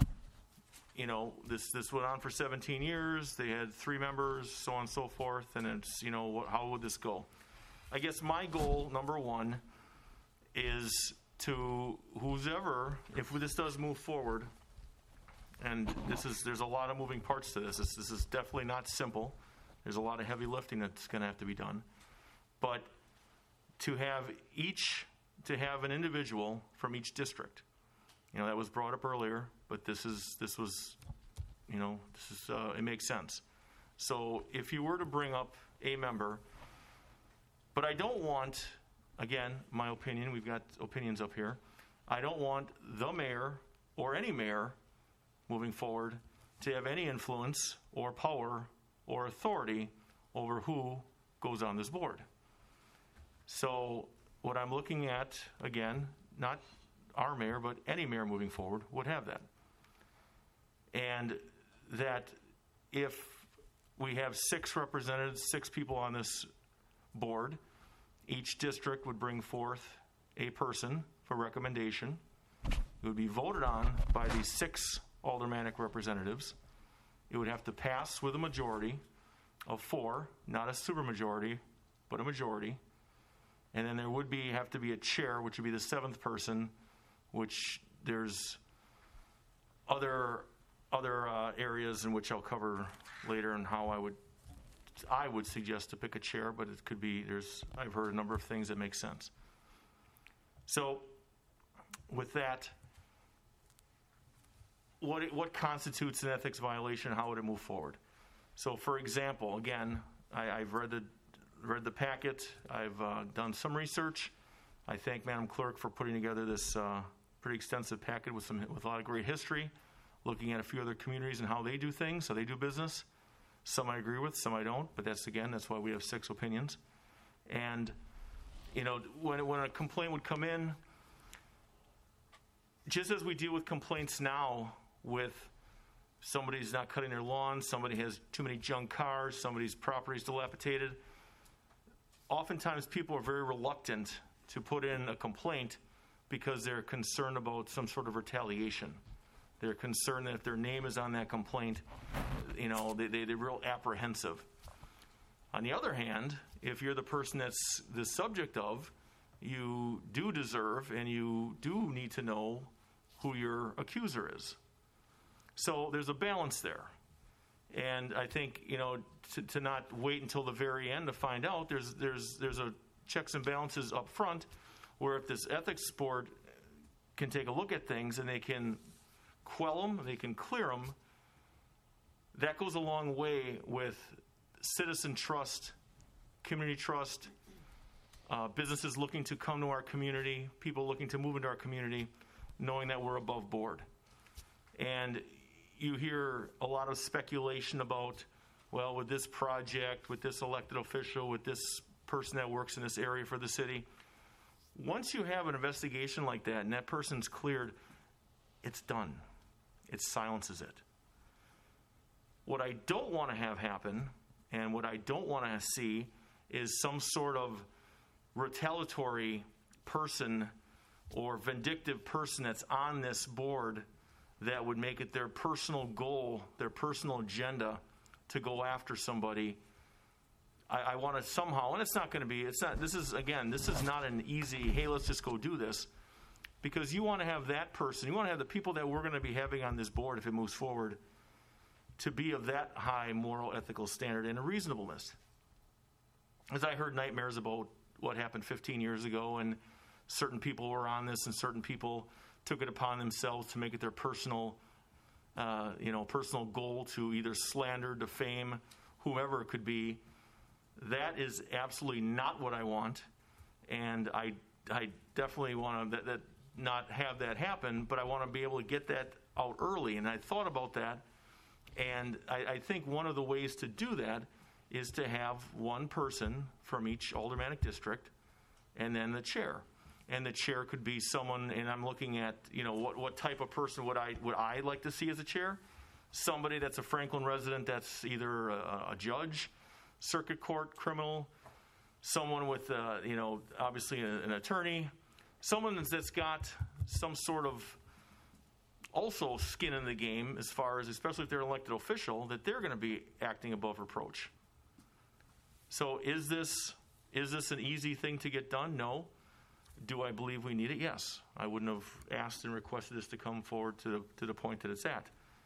this went on for 17 years. They had 3 members, so on and so forth, and it's, how would this go? I guess my goal, number one, is to whoever, if this does move forward, and there's a lot of moving parts to this. This is definitely not simple. There's a lot of heavy lifting that's going to have to be done. But to have an individual from each district, that was brought up earlier, but it makes sense. So if you were to bring up a member, but I don't want, again, my opinion, we've got opinions up here, I don't want the mayor or any mayor moving forward to have any influence or power or authority over who goes on this board. So what I'm looking at, again, not our mayor, but any mayor moving forward would have that. And that if we have 6 representatives, 6 people on this board, each district would bring forth a person for recommendation. It would be voted on by the 6 aldermanic representatives. It would have to pass with a majority of 4, not a supermajority, but a majority. And then there would have to be a chair, which would be the 7th person, which there's other areas in which I'll cover later, and how I would suggest to pick a chair, but it could be, I've heard a number of things that make sense. So with that, what constitutes an ethics violation? How would it move forward? So, for example, again, I've read the packet. I've done some research. I thank Madam Clerk for putting together this pretty extensive packet with a lot of great history, looking at a few other communities and how they do things, how they do business. Some I agree with, some I don't. But that's why we have 6 opinions. And when a complaint would come in, just as we deal with complaints now with somebody's not cutting their lawn, somebody has too many junk cars, somebody's property is dilapidated, oftentimes people are very reluctant to put in a complaint because they're concerned about some sort of retaliation. They're concerned that if their name is on that complaint, they're real apprehensive. On the other hand, if you're the person that's the subject of, you do deserve and you do need to know who your accuser is. So there's a balance there. And I think, to not wait until the very end to find out, there's a checks and balances up front, where if this ethics board can take a look at things and they can quell them, they can clear them, that goes a long way with citizen trust, community trust, businesses looking to come to our community, people looking to move into our community, knowing that we're above board. And you hear a lot of speculation about, well, with this project, with this elected official, with this person that works in this area for the city. Once you have an investigation like that and that person's cleared, it's done. It silences it. What I don't want to have happen, and what I don't want to see, is some sort of retaliatory person or vindictive person that's on this board that would make it their personal goal, their personal agenda to go after somebody. I want to somehow, and it's not going to be, this is not an easy, hey, let's just go do this. Because you want to have that person, you want to have the people that we're going to be having on this board if it moves forward to be of that high moral, ethical standard and a reasonableness. As I heard nightmares about what happened 15 years ago, and certain people were on this and certain people took it upon themselves to make it their personal goal to either slander, defame, whomever it could be. That is absolutely not what I want, and I definitely want to that not have that happen, but I want to be able to get that out early, and I thought about that, and I think one of the ways to do that is to have one person from each aldermanic district, and then the chair. And the chair could be someone, and I'm looking at, what type of person would I like to see as a chair? Somebody that's a Franklin resident that's either a judge, circuit court, criminal, someone with, obviously an attorney, someone that's got some sort of also skin in the game as far as, especially if they're an elected official, that they're going to be acting above reproach. So is this an easy thing to get done? No. Do I believe we need it? Yes. I wouldn't have asked and requested this to come forward to the point that it's at.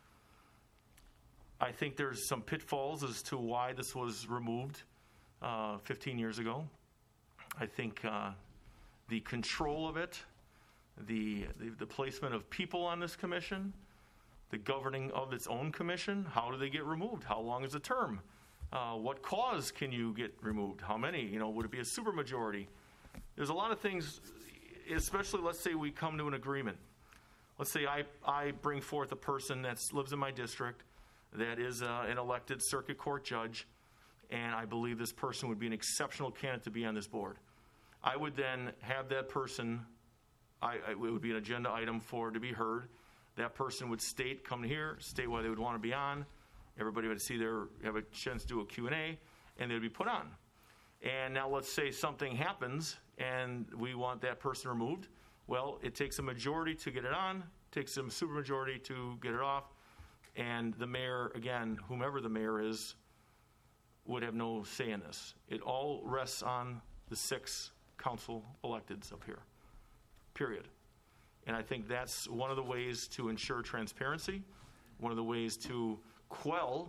I think there's some pitfalls as to why this was removed 15 years ago. I think the control of it, the placement of people on this commission, the governing of its own commission, how do they get removed? How long is the term? What cause can you get removed? How many? Would it be a supermajority? There's a lot of things, especially let's say we come to an agreement. Let's say I bring forth a person that lives in my district that is an elected circuit court judge, and I believe this person would be an exceptional candidate to be on this board. I would then have that person, it would be an agenda item to be heard. That person would come here, state why they would want to be on. Everybody would have a chance to do a Q&A, and they'd be put on. And now let's say something happens and we want that person removed. Well, it takes a majority to get it on, takes a supermajority to get it off, and the mayor, again, whomever the mayor is, would have no say in this. It all rests on the 6 council electeds up here, period. And I think that's one of the ways to ensure transparency, one of the ways to quell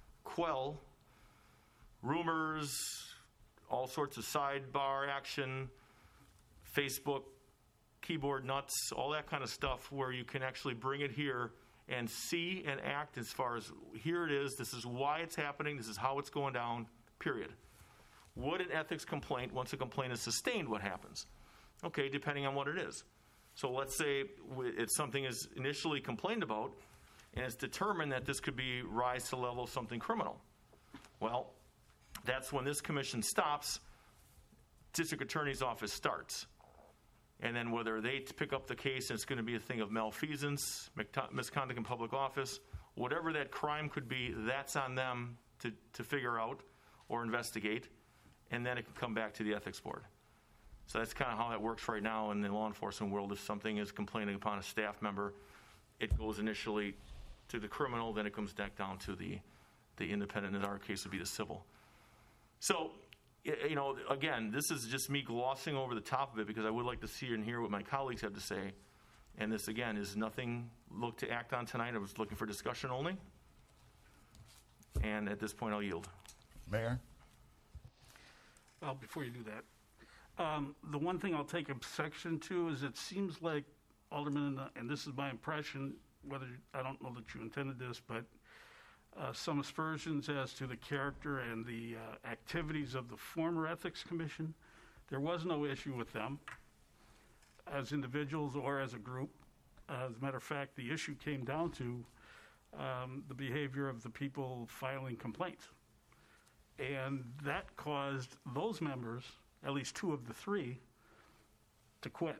rumors, all sorts of sidebar action, Facebook, keyboard nuts, all that kind of stuff, where you can actually bring it here and see and act as far as, here it is, this is why it's happening, this is how it's going down, period. Would an ethics complaint, once a complaint is sustained, what happens? Okay, depending on what it is. So let's say it's something is initially complained about, and it's determined that this could be rise to the level of something criminal. Well, that's when this commission stops, district attorney's office starts. And then whether they pick up the case and it's going to be a thing of malfeasance, misconduct in public office, whatever that crime could be, that's on them to figure out or investigate, and then it can come back to the ethics board. So that's kind of how that works right now in the law enforcement world. If something is complaining upon a staff member, it goes initially to the criminal, then it comes back down to the independent, in our case would be the civil. So, again, this is just me glossing over the top of it because I would like to see and hear what my colleagues have to say. And this, again, is nothing looked to act on tonight. I was looking for discussion only. And at this point, I'll yield. Mayor? Well, before you do that, the one thing I'll take objection to is it seems like Alderman, and this is my impression, whether I don't know that you intended this, but some aspersions as to the character and the activities of the former Ethics Commission. There was no issue with them as individuals or as a group. As a matter of fact, the issue came down to the behavior of the people filing complaints. And that caused those members, at least 2 of the 3, to quit.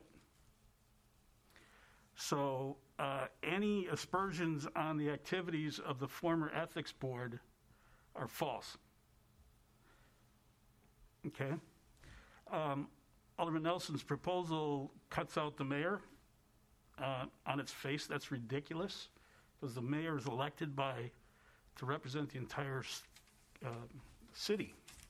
So any aspersions on the activities of the former ethics board are false. Okay? Alderman Nelson's proposal cuts out the mayor. On its face, that's ridiculous, because the mayor is elected to represent the entire city.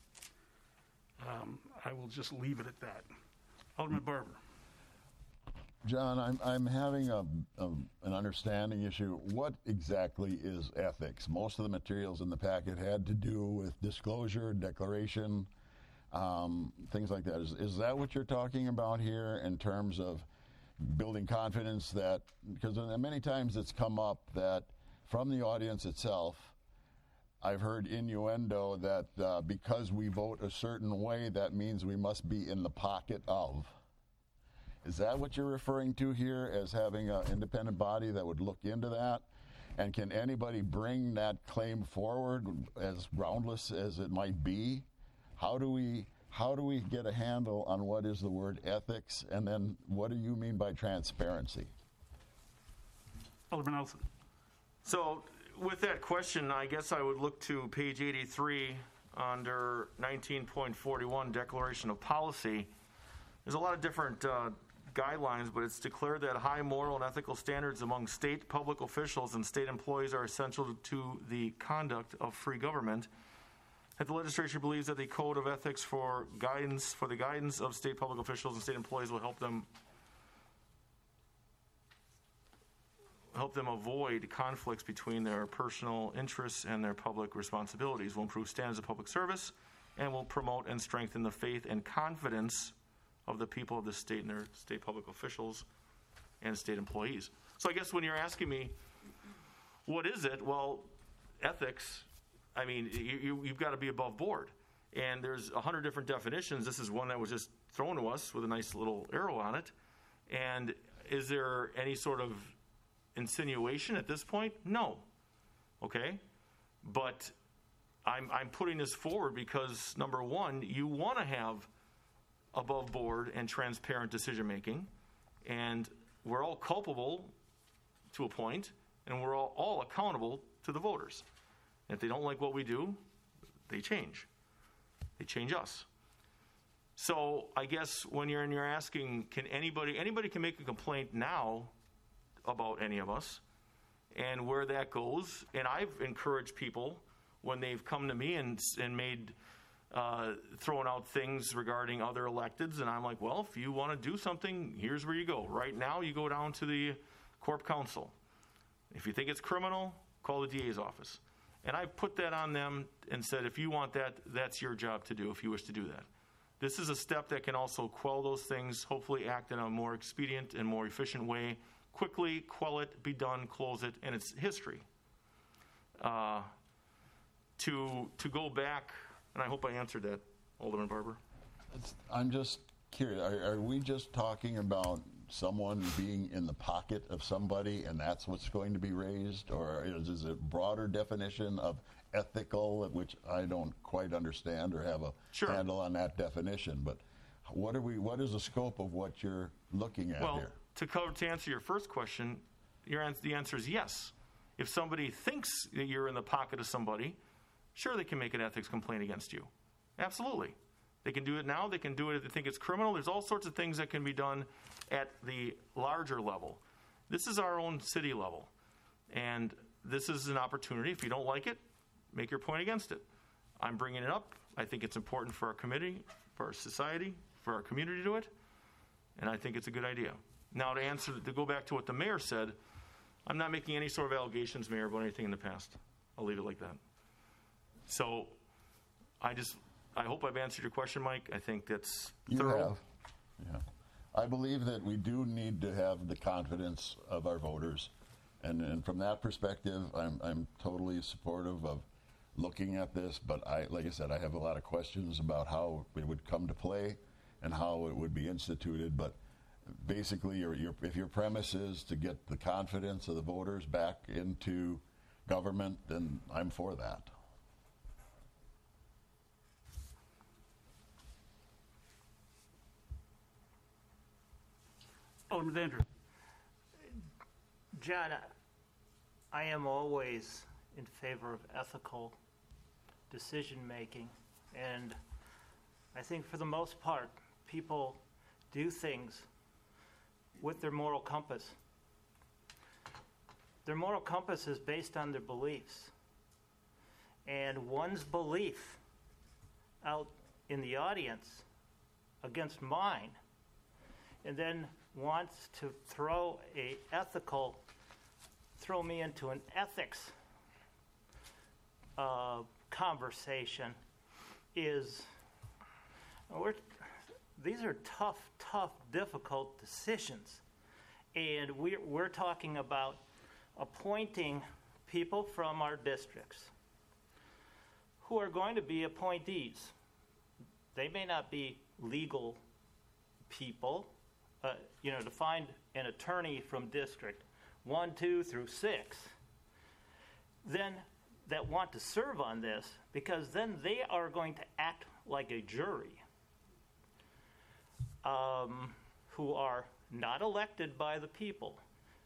I will just leave it at that. Alderman Barber. John, I'm having an understanding issue. What exactly is ethics? Most of the materials in the packet had to do with disclosure, declaration, things like that. Is that what you're talking about here in terms of building confidence? That, because many times it's come up that from the audience itself, I've heard innuendo that because we vote a certain way, that means we must be in the pocket of. Is that what you're referring to here as having an independent body that would look into that? And can anybody bring that claim forward, as groundless as it might be? How do we get a handle on what is the word ethics, and then what do you mean by transparency? Alderman Nelson. So with that question, I guess I would look to page 83 under 19.41, Declaration of Policy. There's a lot of different guidelines, but it's declared that high moral and ethical standards among state public officials and state employees are essential to the conduct of free government. That the legislature believes that the code of ethics for the guidance of state public officials and state employees will help them avoid conflicts between their personal interests and their public responsibilities, will improve standards of public service, and will promote and strengthen the faith and confidence of the people of the state and their state public officials and state employees. So I guess when you're asking me, what is it? Well, ethics, I mean, you've got to be above board. And there's 100 different definitions. This is one that was just thrown to us with a nice little arrow on it. And is there any sort of insinuation at this point? No. Okay? But I'm putting this forward because, number one, you want to have above board and transparent decision making, and we're all culpable to a point, and we're all accountable to the voters. And if they don't like what we do, they change. They change us. So I guess when you're asking, can anybody can make a complaint now about any of us, and where that goes. And I've encouraged people when they've come to me and made throwing out things regarding other electeds, and I'm like, well, if you want to do something, here's where you go. Right now, you go down to the Corp Council. If you think it's criminal, call the DA's office. And I put that on them and said, if you want that, that's your job to do, if you wish to do that. This is a step that can also quell those things, hopefully act in a more expedient and more efficient way. Quickly quell it, be done, close it, and it's history. To go back, and I hope I answered that, Alderman Barber. I'm just curious, are we just talking about someone being in the pocket of somebody and that's what's going to be raised? Or is it a broader definition of ethical, which I don't quite understand or have a handle on that definition? But what is the scope of what you're looking at here? To answer your first question, the answer is yes. If somebody thinks that you're in the pocket of somebody, sure, they can make an ethics complaint against you. Absolutely. They can do it now. They can do it if they think it's criminal. There's all sorts of things that can be done at the larger level. This is our own city level. And this is an opportunity. If you don't like it, make your point against it. I'm bringing it up. I think it's important for our committee, for our society, for our community to do it. And I think it's a good idea. Now, to go back to what the mayor said, I'm not making any sort of allegations, Mayor, about anything in the past. I'll leave it like that. So I hope I've answered your question, Mike. I think that's You thorough. have. Yeah. I believe that we do need to have the confidence of our voters. And from that perspective, I'm totally supportive of looking at this. But like I said, I have a lot of questions about how it would come to play and how it would be instituted. But basically, if your premise is to get the confidence of the voters back into government, then I'm for that. Alderman Andrews. John, I am always in favor of ethical decision-making, and I think for the most part, people do things with their moral compass. Their moral compass is based on their beliefs, and one's belief out in the audience against mine, and then wants to throw me into an ethics conversation these are tough, difficult decisions. And we're talking about appointing people from our districts who are going to be appointees. They may not be legal people. To find an attorney from District 1, 2 through 6, then that want to serve on this, because then they are going to act like a jury who are not elected by the people.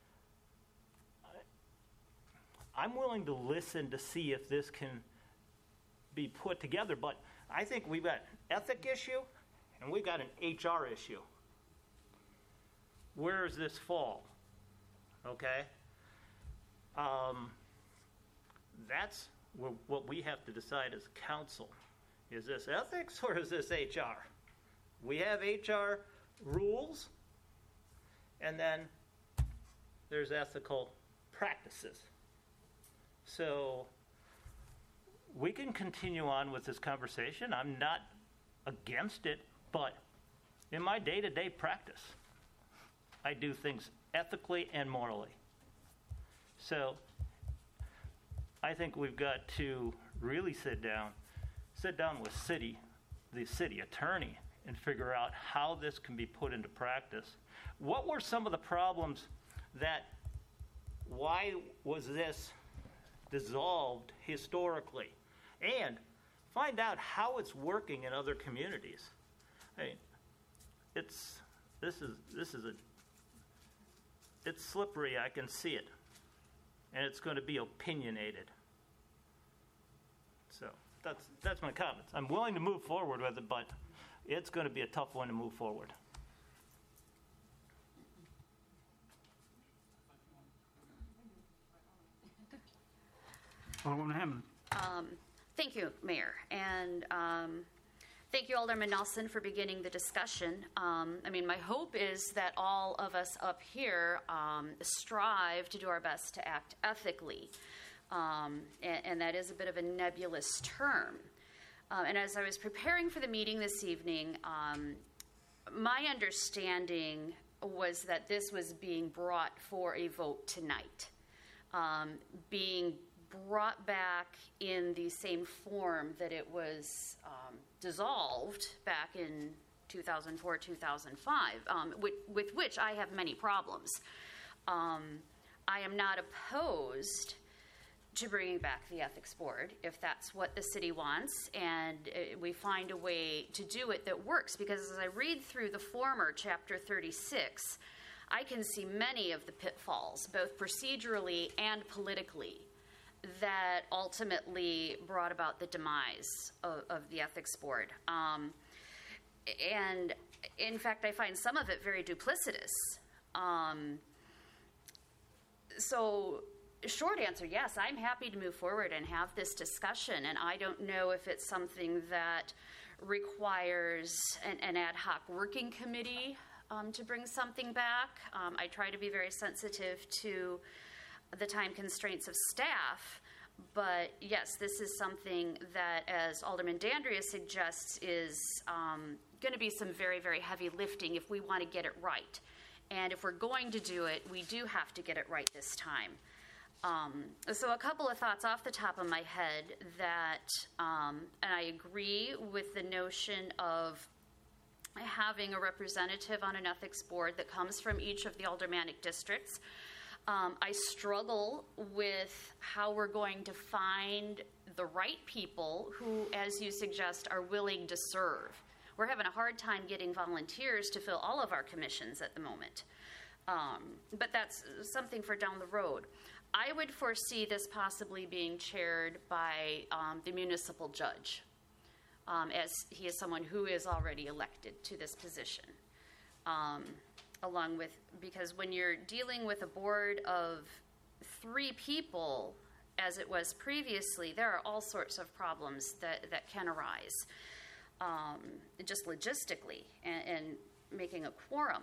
I'm willing to listen to see if this can be put together, but I think we've got an ethic issue and we've got an HR issue. Where does this fall? Okay? That's what we have to decide as council. Is this ethics or is this HR? We have HR rules, and then there's ethical practices. So we can continue on with this conversation. I'm not against it, but in my day-to-day practice, I do things ethically and morally. So I think we've got to really sit down with the city attorney, and figure out how this can be put into practice. What were some of the problems why was this dissolved historically? And find out how it's working in other communities. I mean, it's slippery, I can see it. And it's going to be opinionated. So that's my comments. I'm willing to move forward with it, but it's going to be a tough one to move forward. Alderman Hammond. Thank you, Mayor. And thank you, Alderman Nelson, for beginning the discussion. My hope is that all of us up here strive to do our best to act ethically. And that is a bit of a nebulous term. And as I was preparing for the meeting this evening, my understanding was that this was being brought for a vote tonight, being brought back in the same form that it was dissolved back in 2004, 2005, with which I have many problems. I am not opposed to bringing back the Ethics Board if that's what the city wants, and we find a way to do it that works, because as I read through the former Chapter 36, I can see many of the pitfalls, both procedurally and politically, that ultimately brought about the demise of the Ethics Board. And in fact, I find some of it very duplicitous. So short answer, yes, I'm happy to move forward and have this discussion, and I don't know if it's something that requires an ad hoc working committee to bring something back. I try to be very sensitive to the time constraints of staff, But yes, this is something that, as Alderman Dandria suggests, is going to be some very, very heavy lifting if we want to get it right. And if we're going to do it, we do have to get it right this time. So a couple of thoughts off the top of my head that, and I agree with the notion of having a representative on an ethics board that comes from each of the aldermanic districts. I struggle with how we're going to find the right people who, as you suggest, are willing to serve. We're having a hard time getting volunteers to fill all of our commissions at the moment. But that's something for down the road. I would foresee this possibly being chaired by the municipal judge, as he is someone who is already elected to this position. Along with, because when you're dealing with a board of 3 people, as it was previously, there are all sorts of problems that can arise, just logistically, and making a quorum.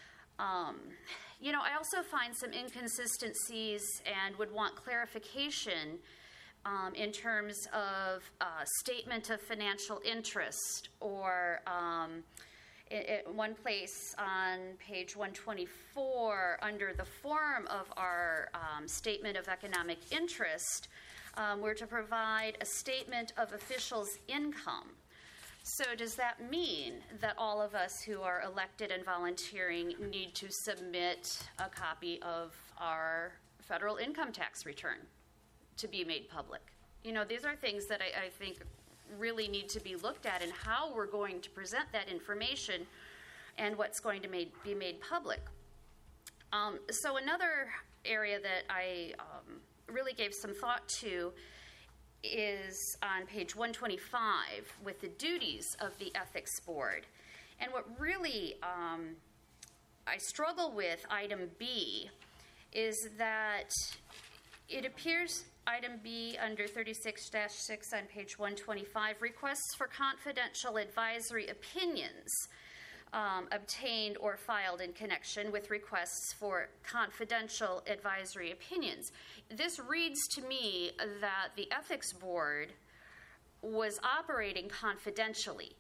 I also find some inconsistencies and would want clarification in terms of statement of financial interest, or at one place on page 124, under the form of our statement of economic interest, we're to provide a statement of officials' income. So does that mean that all of us who are elected and volunteering need to submit a copy of our federal income tax return to be made public? These are things that I think really need to be looked at, and how we're going to present that information and what's going to be made public. So another area that I really gave some thought to is on page 125 with the duties of the ethics board. And what really I struggle with, item B, is that it appears item B under 36-6 on page 125, requests for confidential advisory opinions obtained or filed in connection with requests for confidential advisory opinions. This reads to me that the ethics board was operating confidentially.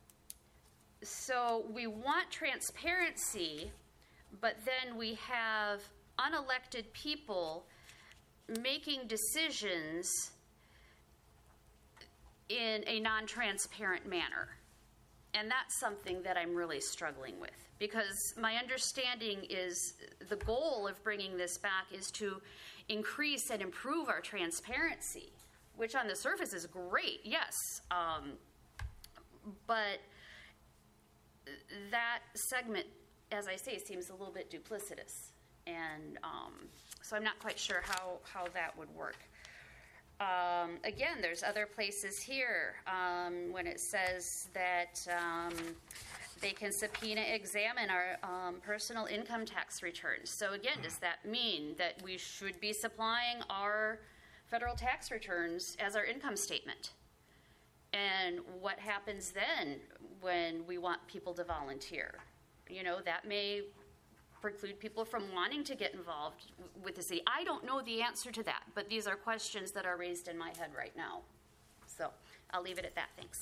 So we want transparency, but then we have unelected people making decisions in a non-transparent manner. And that's something that I'm really struggling with, because my understanding is the goal of bringing this back is to increase and improve our transparency, which on the surface is great, yes. But that segment, as I say, seems a little bit duplicitous. And so I'm not quite sure how that would work. Again, there's other places here when it says that they can subpoena, examine our personal income tax returns. So again, does that mean that we should be supplying our federal tax returns as our income statement? And what happens then when we want people to volunteer? That may preclude people from wanting to get involved with the city. I don't know the answer to that, but these are questions that are raised in my head right now. So I'll leave it at that. Thanks.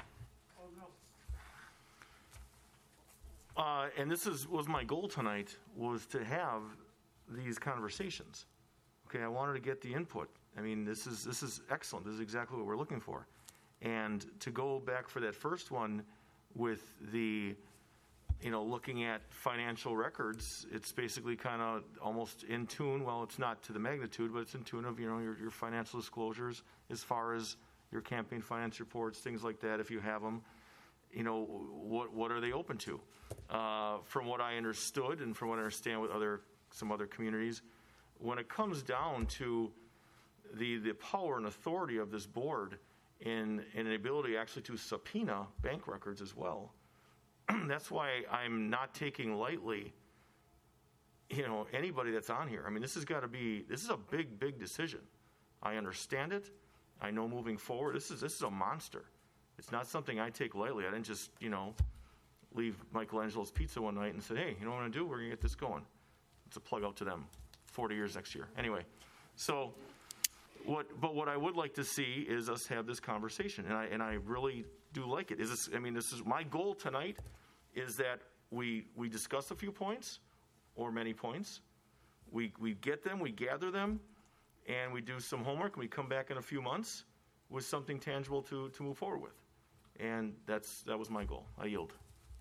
And this was my goal tonight, was to have these conversations. Okay, I wanted to get the input. I mean, this is excellent. This is exactly what we're looking for. And to go back for that first one with the looking at financial records, it's basically kind of almost in tune. Well, it's not to the magnitude, but it's in tune of, your financial disclosures as far as your campaign finance reports, things like that, if you have them. What are they open to? From what I understood and from what I understand with some other communities, when it comes down to the power and authority of this board and an ability actually to subpoena bank records as well, that's why I'm not taking lightly, anybody that's on here. I mean, this is a big, big decision. I understand it. I know moving forward, this is a monster. It's not something I take lightly. I didn't just, leave Michelangelo's Pizza one night and say, hey, you know what I'm going to do? We're going to get this going. It's a plug out to them. 40 years next year. Anyway, so what I would like to see is us have this conversation, and I really do like it. This is my goal tonight, is that we discuss a few points, or many points. We get them, we gather them, and we do some homework, and we come back in a few months with something tangible to move forward with. And that was my goal. I yield.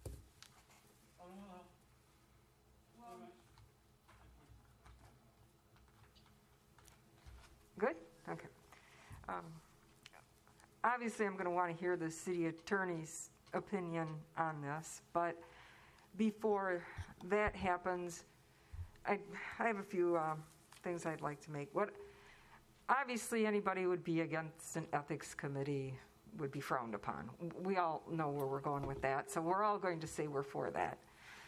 Good? Okay. Obviously, I'm going to want to hear the city attorney's opinion on this, but before that happens, I have a few things I'd like to make. Obviously, anybody would be against an ethics committee would be frowned upon. We all know where we're going with that, so we're all going to say we're for that.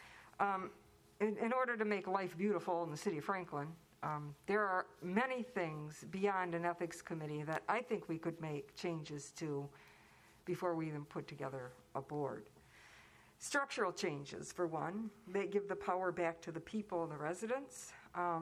In order to make life beautiful in the city of Franklin, there are many things beyond an ethics committee that I think we could make changes to before we even put together a board. Structural changes, for one. They give the power back to the people and the residents.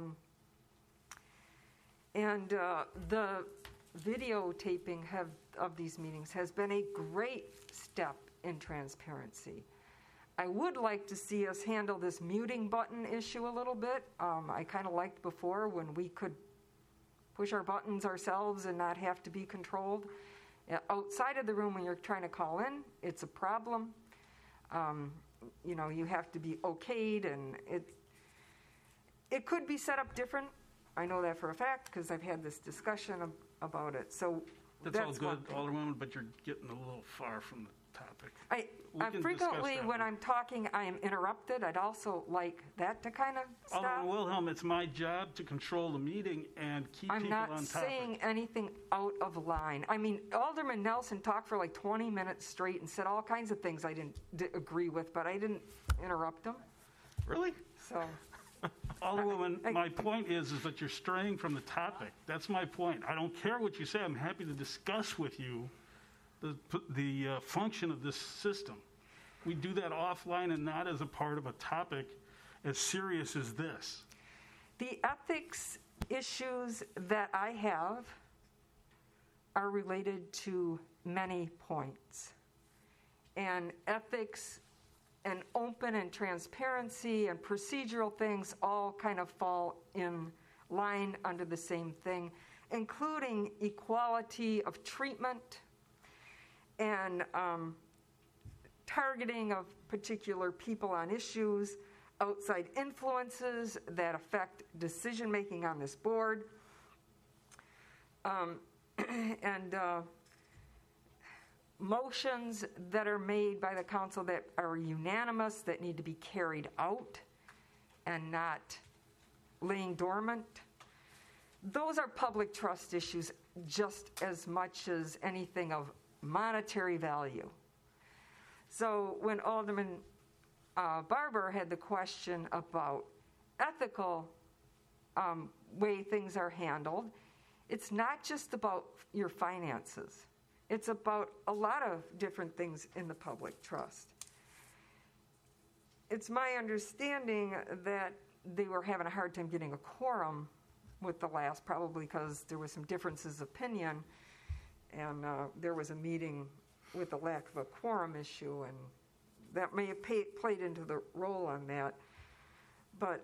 And the videotaping of these meetings has been a great step in transparency. I would like to see us handle this muting button issue a little bit. I kind of liked before when we could push our buttons ourselves and not have to be controlled. Outside of the room when you're trying to call in, it's a problem. You have to be okayed, and it could be set up different. I know that for a fact because I've had this discussion about it. So that's all good, Alderwoman, but you're getting a little far from the topic. I frequently, when I'm talking, I am interrupted. I'd also like that to kind of stop. Alderman Wilhelm, it's my job to control the meeting and keep I'm people on not topic. saying anything out of line. I mean, Alderman Nelson talked for like 20 minutes straight and said all kinds of things I didn't agree with, but I didn't interrupt him. Really? So, Alderwoman, my point is that you're straying from the topic. That's my point. I don't care what you say. I'm happy to discuss with you the function of this system. We do that offline and not as a part of a topic as serious as this. The ethics issues that I have are related to many points. And ethics and open and transparency and procedural things all kind of fall in line under the same thing, including equality of treatment and targeting of particular people on issues, outside influences that affect decision-making on this board, and motions that are made by the council that are unanimous that need to be carried out and not laying dormant. Those are public trust issues just as much as anything of monetary value. So when Alderman Barber had the question about ethical way things are handled, it's not just about your finances. It's about a lot of different things in the public trust. It's my understanding that they were having a hard time getting a quorum with the last, probably because there was some differences of opinion, and there was a meeting with the lack of a quorum issue, and that may have played into the role on that. But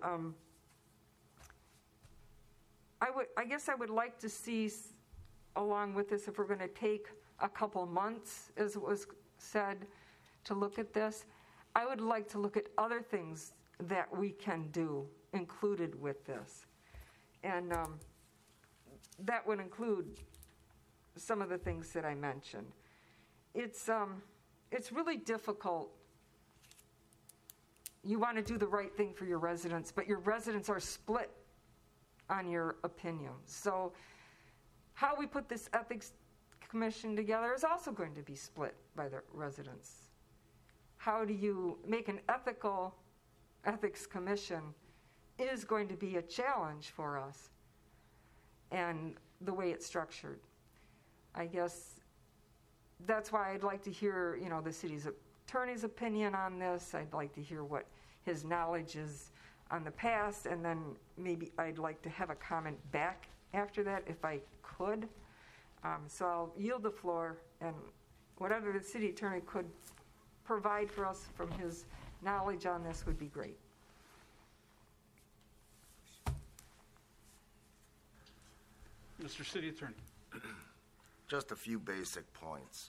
I guess I would like to see, along with this, if we're going to take a couple months, as it was said, to look at this, I would like to look at other things that we can do included with this. And that would include some of the things that I mentioned. It's really difficult. You want to do the right thing for your residents, but your residents are split on your opinions. So how we put this ethics commission together is also going to be split by the residents. How do you make an ethics commission is going to be a challenge for us, and the way it's structured. I guess that's why I'd like to hear, the city's attorney's opinion on this. I'd like to hear what his knowledge is on the past, and then maybe I'd like to have a comment back after that if I could. So I'll yield the floor, and whatever the city attorney could provide for us from his knowledge on this would be great. Mr. City Attorney. Just a few basic points.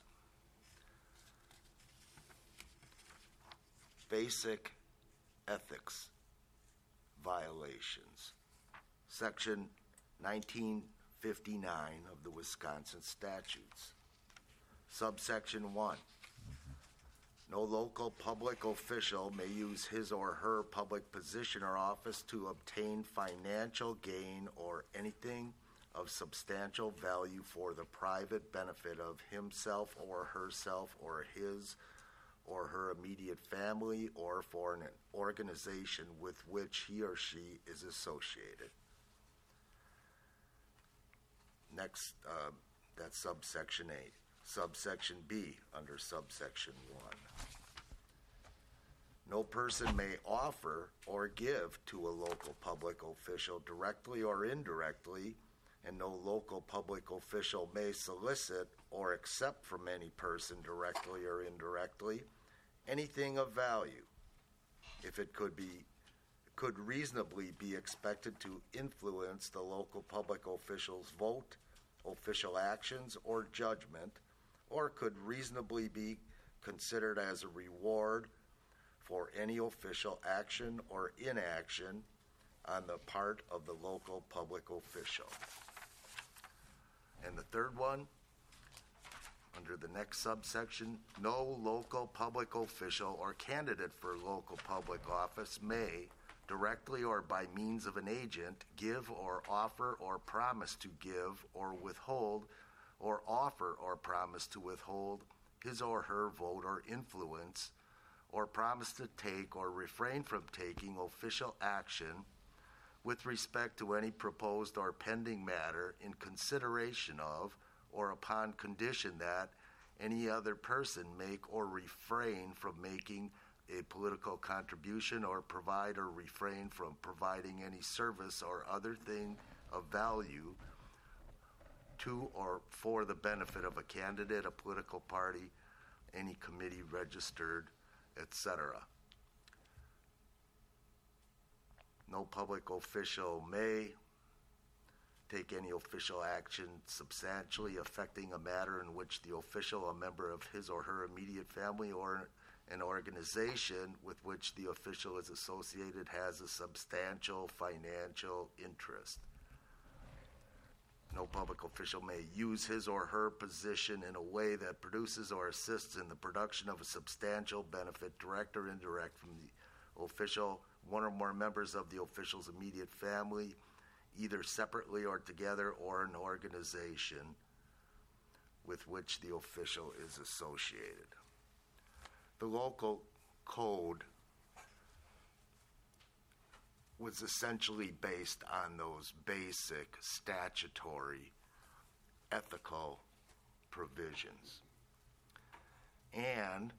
Basic ethics violations. Section 1959 of the Wisconsin statutes. Subsection 1. No local public official may use his or her public position or office to obtain financial gain or anything of substantial value for the private benefit of himself or herself or his or her immediate family or for an organization with which he or she is associated. Next, that's subsection 8. Subsection B under subsection 1. No person may offer or give to a local public official directly or indirectly, and no local public official may solicit or accept from any person directly or indirectly anything of value if it could reasonably be expected to influence the local public official's vote, official actions, or judgment, or could reasonably be considered as a reward for any official action or inaction on the part of the local public official. And the third one, under the next subsection, no local public official or candidate for local public office may, directly or by means of an agent, give or offer or promise to give or withhold or offer or promise to withhold his or her vote or influence or promise to take or refrain from taking official action with respect to any proposed or pending matter in consideration of or upon condition that any other person make or refrain from making a political contribution or provide or refrain from providing any service or other thing of value to or for the benefit of a candidate, a political party, any committee registered, etc. No public official may take any official action substantially affecting a matter in which the official, a member of his or her immediate family, or an organization with which the official is associated has a substantial financial interest. No public official may use his or her position in a way that produces or assists in the production of a substantial benefit, direct or indirect, from the official, one or more members of the official's immediate family, either separately or together, or an organization with which the official is associated. The local code was essentially based on those basic statutory ethical provisions. And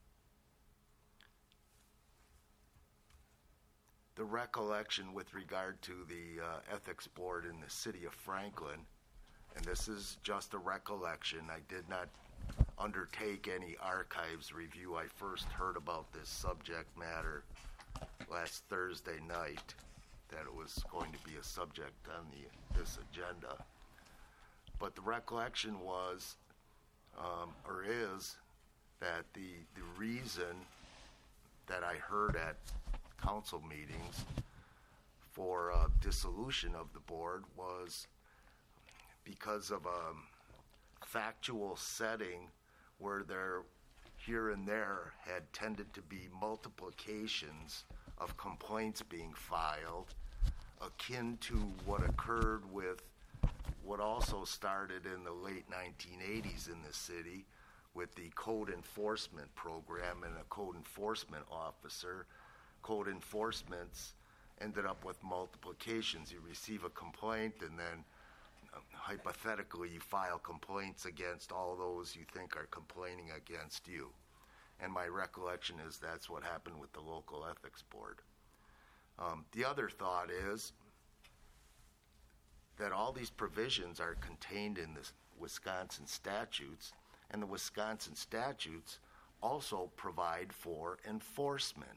the recollection with regard to the ethics board in the city of Franklin, and this is just a recollection, I did not undertake any archives review. I first heard about this subject matter last Thursday night, that it was going to be a subject on this agenda. But the recollection was, or is, that the reason that I heard at council meetings for dissolution of the board was because of a factual setting where there, here and there, had tended to be multiplications of complaints being filed, akin to what occurred with what also started in the late 1980s in the city with the code enforcement program and a code enforcement officer. Code enforcements ended up with multiplications. You receive a complaint, and then hypothetically you file complaints against all those you think are complaining against you. And my recollection is that's what happened with the local ethics board. The other thought is that all these provisions are contained in the Wisconsin statutes, and the Wisconsin statutes also provide for enforcement.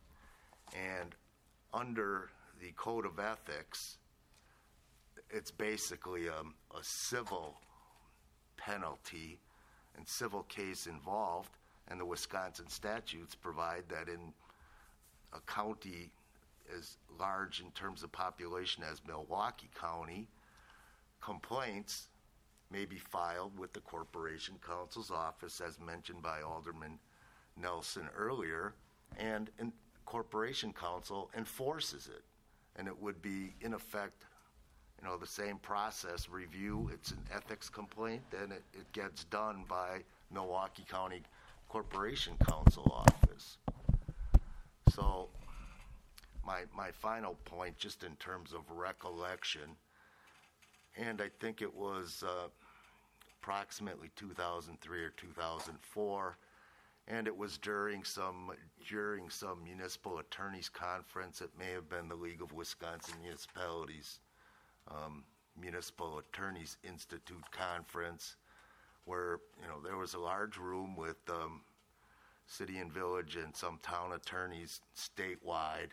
And under the Code of Ethics, it's basically a civil penalty and civil case involved, and the Wisconsin statutes provide that in a county as large in terms of population as Milwaukee County, complaints may be filed with the Corporation Counsel's office, as mentioned by Alderman Nelson earlier, and Corporation Counsel enforces it. And it would be, in effect, the same process review. It's an ethics complaint, then it gets done by Milwaukee County Corporation Counsel office. So my final point, just in terms of recollection, and I think it was approximately 2003 or 2004, and it was during some municipal attorneys conference. It may have been the League of Wisconsin Municipalities Municipal Attorneys Institute conference, where there was a large room with city and village and some town attorneys statewide,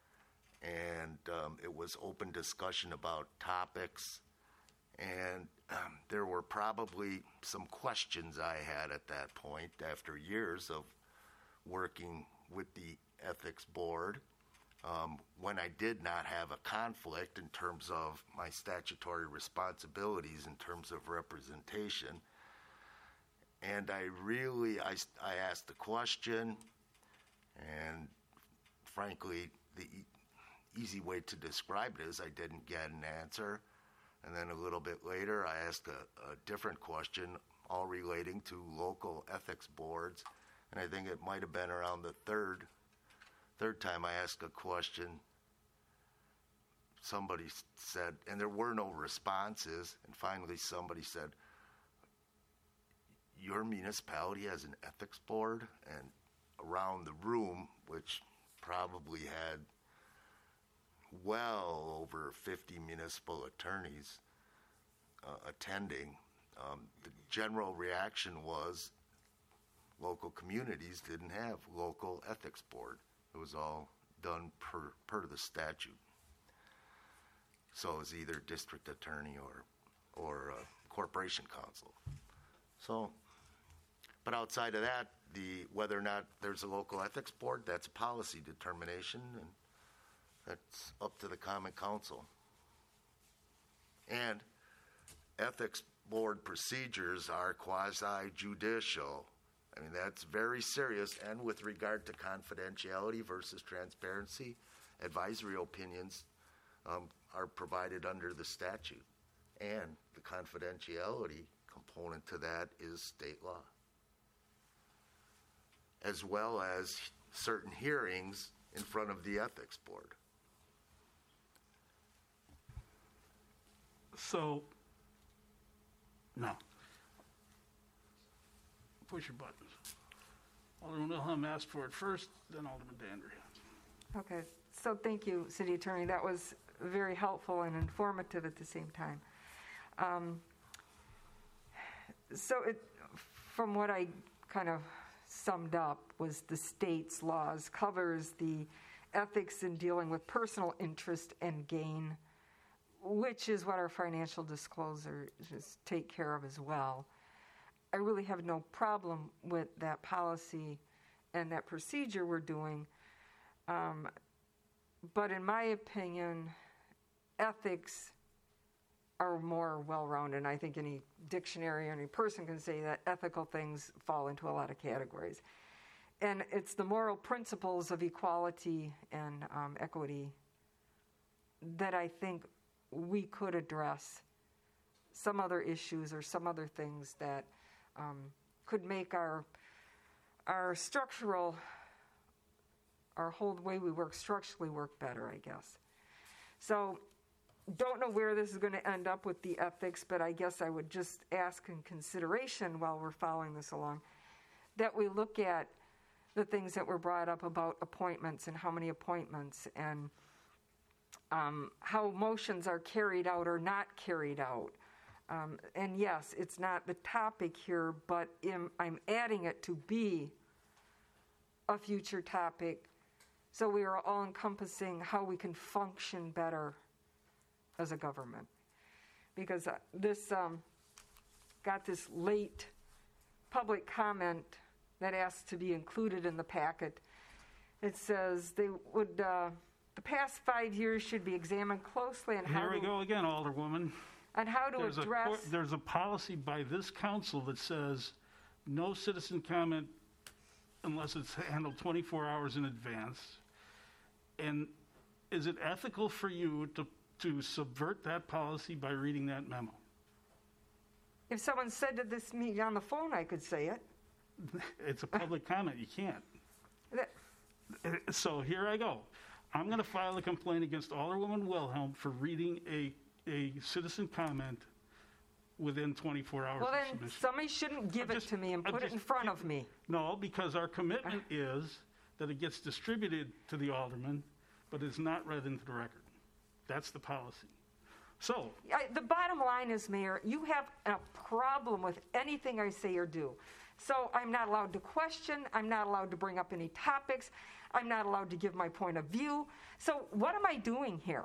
and it was open discussion about topics, and there were probably some questions I had at that point after years of working with the ethics board, when I did not have a conflict in terms of my statutory responsibilities in terms of representation. And I asked the question, and frankly, the easy way to describe it is I didn't get an answer. And then a little bit later, I asked a different question, all relating to local ethics boards. And I think it might have been around the third time I asked a question, somebody said, and there were no responses, and finally somebody said, "Your municipality has an ethics board?" And around the room, which probably had well over 50 municipal attorneys attending, the general reaction was local communities didn't have local ethics board. It was all done per the statute. So it was either district attorney or corporation counsel. So, but outside of that, whether or not there's a local ethics board, that's a policy determination, and that's up to the Common Council. And ethics board procedures are quasi-judicial. I mean, that's very serious, and with regard to confidentiality versus transparency, advisory opinions are provided under the statute, and the confidentiality component to that is state law, as well as certain hearings in front of the ethics board. So, no. Push your buttons. Alderman Wilhelm asked for it first, then Alderman Dandria. Okay, so thank you, City Attorney. That was very helpful and informative at the same time. From what I kind of summed up, was the state's laws covers the ethics in dealing with personal interest and gain, which is what our financial disclosures take care of as well. I really have no problem with that policy and that procedure we're doing. But in my opinion, ethics are more well-rounded. And I think any dictionary or any person can say that ethical things fall into a lot of categories. And it's the moral principles of equality and equity that I think we could address some other issues or some other things that could make our whole way we work structurally work better, I guess. So don't know where this is going to end up with the ethics, but I guess I would just ask in consideration while we're following this along that we look at the things that were brought up about appointments and how many appointments, and how motions are carried out or not carried out. And yes, it's not the topic here, but I'm adding it to be a future topic, so we are all encompassing how we can function better as a government. Because this got this late public comment that asked to be included in the packet. It says they would, the past 5 years should be examined closely on how Here we go again, Alderwoman. On how to address. There's a policy by this council that says no citizen comment unless it's handled 24 hours in advance. And is it ethical for you to subvert that policy by reading that memo? If someone said to this meeting on the phone, I could say it. It's a public comment. You can't. So here I go. I'm going to file a complaint against Alderwoman Wilhelm for reading a citizen comment within 24 hours. Well, of then submission. somebody shouldn't give it to me and put it in front of me. No, because our commitment is that it gets distributed to the alderman, but it's not read into the record. That's the policy. So the bottom line is, Mayor, you have a problem with anything I say or do. So I'm not allowed to question. I'm not allowed to bring up any topics. I'm not allowed to give my point of view. So what am I doing here?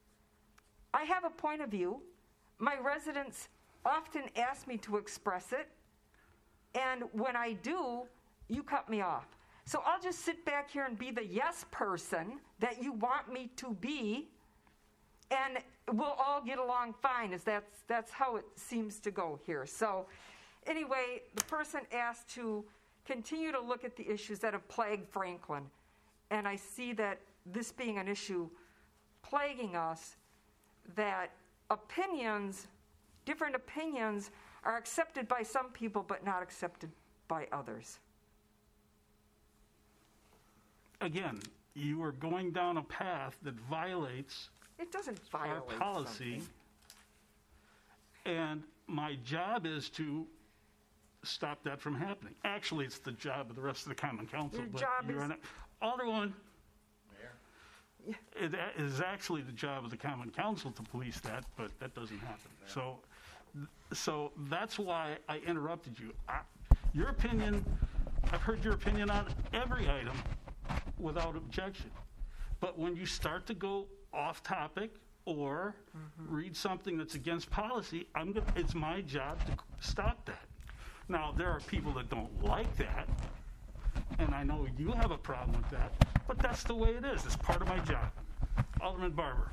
I have a point of view. My residents often ask me to express it. And when I do, you cut me off. So I'll just sit back here and be the yes person that you want me to be. And we'll all get along fine, as that's how it seems to go here. So anyway, the person asked to continue to look at the issues that have plagued Franklin. And I see that this being an issue plaguing us, that different opinions are accepted by some people but not accepted by others. again, you are going down a path that violates It doesn't our violate policy. something. And my job is to stop that from happening. Actually, it's the job of the rest of the Common Council. Your but job you're is- Alderwoman, it is actually the job of the Common Council to police that, but that doesn't happen. So that's why I interrupted you. Your opinion, I've heard your opinion on every item without objection. But when you start to go off topic or read something that's against policy, it's my job to stop that. Now, there are people that don't like that, and I know you have a problem with that, but that's the way it is. It's part of my job. Alderman Barber.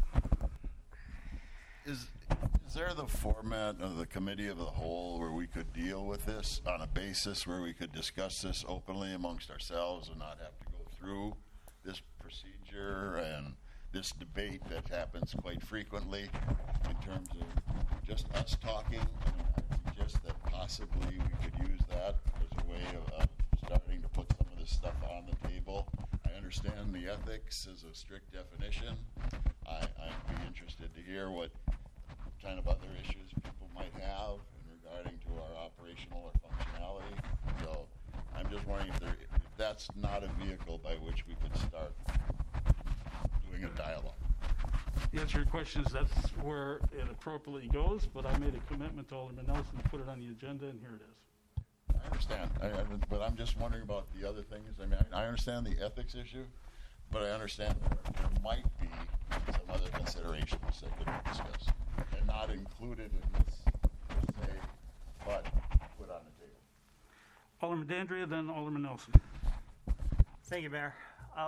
Is there the format of the committee of the whole where we could deal with this on a basis where we could discuss this openly amongst ourselves and not have to go through this procedure and this debate that happens quite frequently in terms of just us talking? I suggest that possibly we could use that as a way of starting to put some of this stuff on the table. I understand the ethics is a strict definition. I'd be interested to hear what kind of other issues people might have in regarding to our operational or functionality. So I'm just wondering if that's not a vehicle by which we could start doing a dialogue. The answer to your question is that's where it appropriately goes, but I made a commitment to Alderman Nelson to put it on the agenda, and here it is. I understand, but I'm just wondering about the other things. I mean, I understand the ethics issue, but I understand there might be some other considerations that could be discussed and not included in this, per se, but put on the table. Alderman Dandria, then Alderman Nelson. Thank you, Mayor.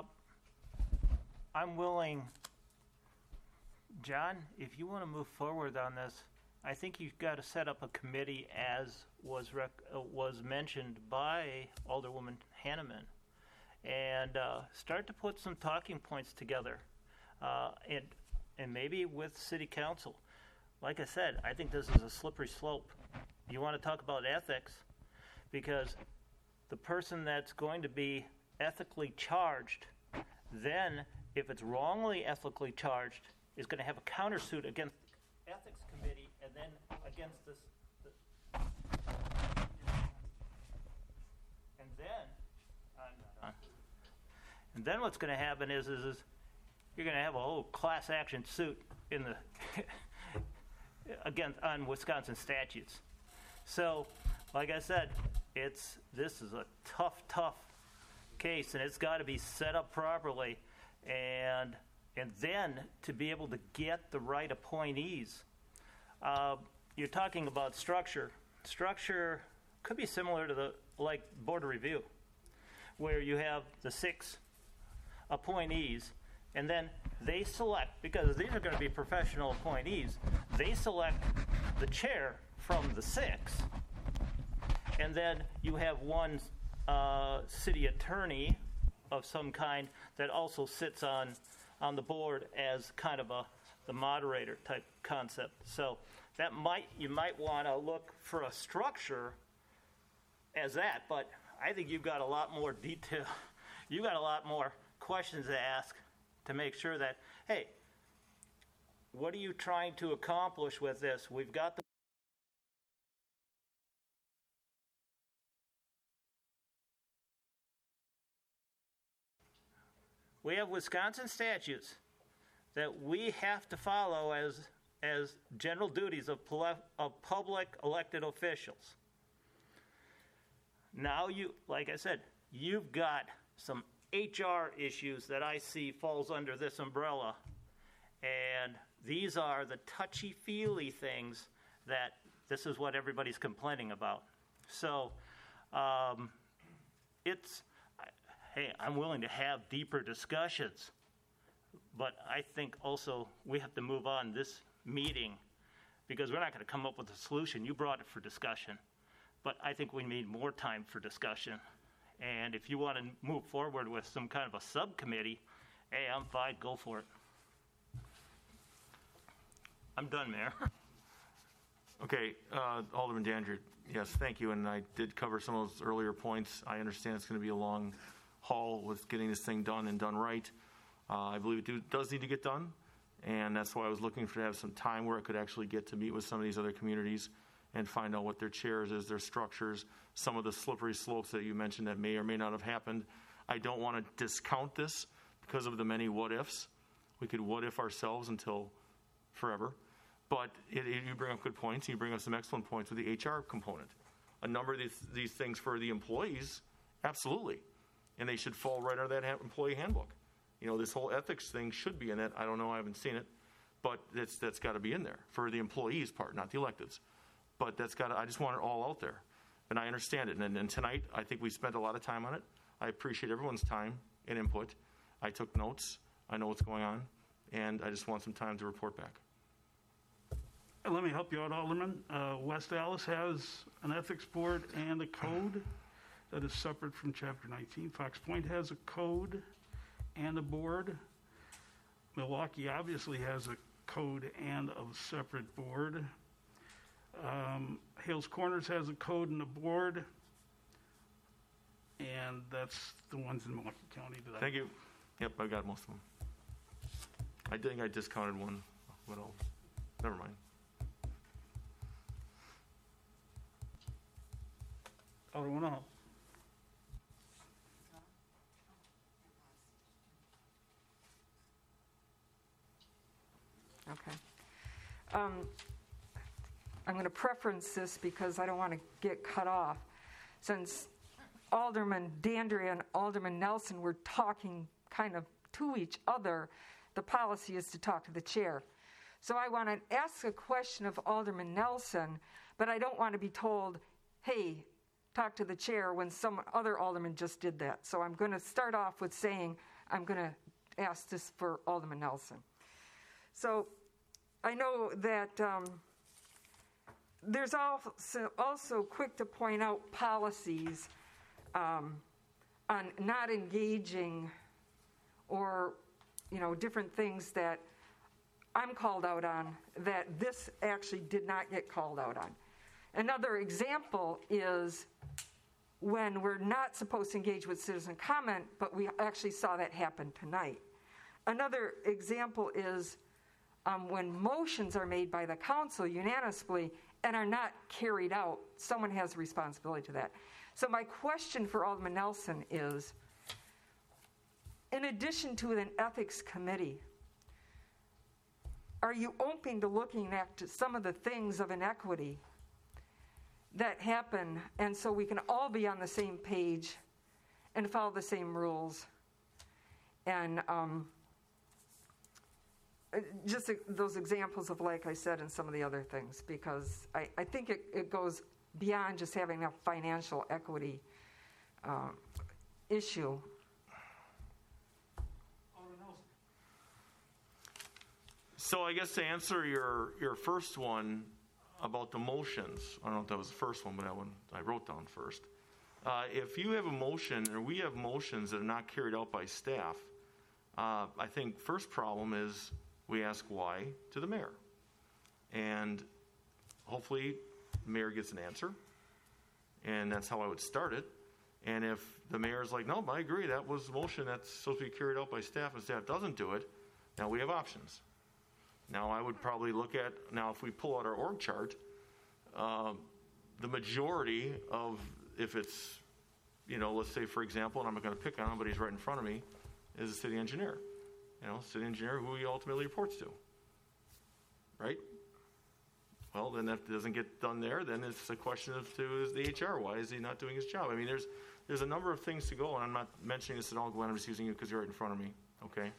I'm willing, John, if you want to move forward on this, I think you've got to set up a committee as was mentioned by Alderwoman Hanneman, and start to put some talking points together, and maybe with City Council. Like I said, I think this is a slippery slope. You want to talk about ethics, because the person that's going to be ethically charged, then if it's wrongly ethically charged, is going to have a countersuit against the ethics committee and then against this. And then what's going to happen is you're going to have a whole class action suit in the again on Wisconsin statutes. So, like I said, this is a tough case, and it's got to be set up properly, and then to be able to get the right appointees. You're talking about structure. Structure could be similar to the board of review, where you have the 6 appointees, and then they select, because these are going to be professional appointees, they select the chair from the 6, and then you have one city attorney of some kind that also sits on the board as kind of the moderator type concept. So you might want to look for a structure as that, but I think you've got a lot more detail. You've got a lot more questions to ask to make sure that, hey, what are you trying to accomplish with this? We've got the we have Wisconsin statutes that we have to follow as general duties of public elected officials. Now like I said, you've got some HR issues that I see falls under this umbrella, and these are the touchy-feely things that this is what everybody's complaining about. So hey, I'm willing to have deeper discussions, but I think also we have to move on this meeting because we're not going to come up with a solution. You brought it for discussion, but I think we need more time for discussion. And if you want to move forward with some kind of a subcommittee, hey, I'm fine, go for it. I'm done, Mayor. Okay, Alderman Dandridge, yes, thank you, and I did cover some of those earlier points. I understand it's going to be a long haul with getting this thing done and done right. I believe it does need to get done, and that's why I was looking to have some time where I could actually get to meet with some of these other communities and find out what their chairs is, their structures, some of the slippery slopes that you mentioned that may or may not have happened. I don't want to discount this because of the many what-ifs. We could what-if ourselves until forever. But you bring up good points. You bring up some excellent points with the HR component. A number of these things for the employees, absolutely. And they should fall right under that employee handbook. You know, this whole ethics thing should be in it. I don't know. I haven't seen it. But that's got to be in there for the employees part, not the electeds. But I just want it all out there. And I understand it. And tonight, I think we spent a lot of time on it. I appreciate everyone's time and input. I took notes. I know what's going on. And I just want some time to report back. Let me help you out, Alderman. West Allis has an ethics board and a code that is separate from Chapter 19. Fox Point has a code and a board. Milwaukee obviously has a code and a separate board. Hales Corners has a code and a board. And that's the ones in Milwaukee County that Thank you. Yep, I got most of them. I think I discounted one. What else? Never mind. Alderman Hall. Okay. I'm going to preference this because I don't want to get cut off. Since Alderman Dandria and Alderman Nelson were talking kind of to each other, the policy is to talk to the chair. So I want to ask a question of Alderman Nelson, but I don't want to be told, hey, talk to the chair when some other alderman just did that. So I'm going to start off with saying I'm going to ask this for Alderman Nelson. So I know that there's also quick to point out policies on not engaging or, different things that I'm called out on that this actually did not get called out on. Another example is when we're not supposed to engage with citizen comment, but we actually saw that happen tonight. Another example is when motions are made by the council unanimously and are not carried out, someone has a responsibility to that. So my question for Alderman Nelson is, in addition to an ethics committee, are you open to looking at some of the things of inequity that happen, and so we can all be on the same page and follow the same rules? And just those examples of, like I said, and some of the other things, because I think it goes beyond just having a financial equity issue. So I guess to answer your first one about the motions, I don't know if that was the first one, but that one I wrote down first. If you have a motion, or we have motions that are not carried out by staff, I think first problem is we ask why to the mayor. And hopefully the mayor gets an answer. And that's how I would start it. And if the mayor's like, no, I agree, that was a motion that's supposed to be carried out by staff, and staff doesn't do it, now we have options. Now I would probably look at, now if we pull out our org chart, the majority of, if it's, let's say for example, and I'm not going to pick on him, but he's right in front of me, is the city engineer. City engineer who he ultimately reports to. Right? Well, then that doesn't get done there, then it's a question of is the HR, why is he not doing his job? I mean, there's a number of things to go, and I'm not mentioning this at all, Glenn, I'm just using you because you're right in front of me, okay?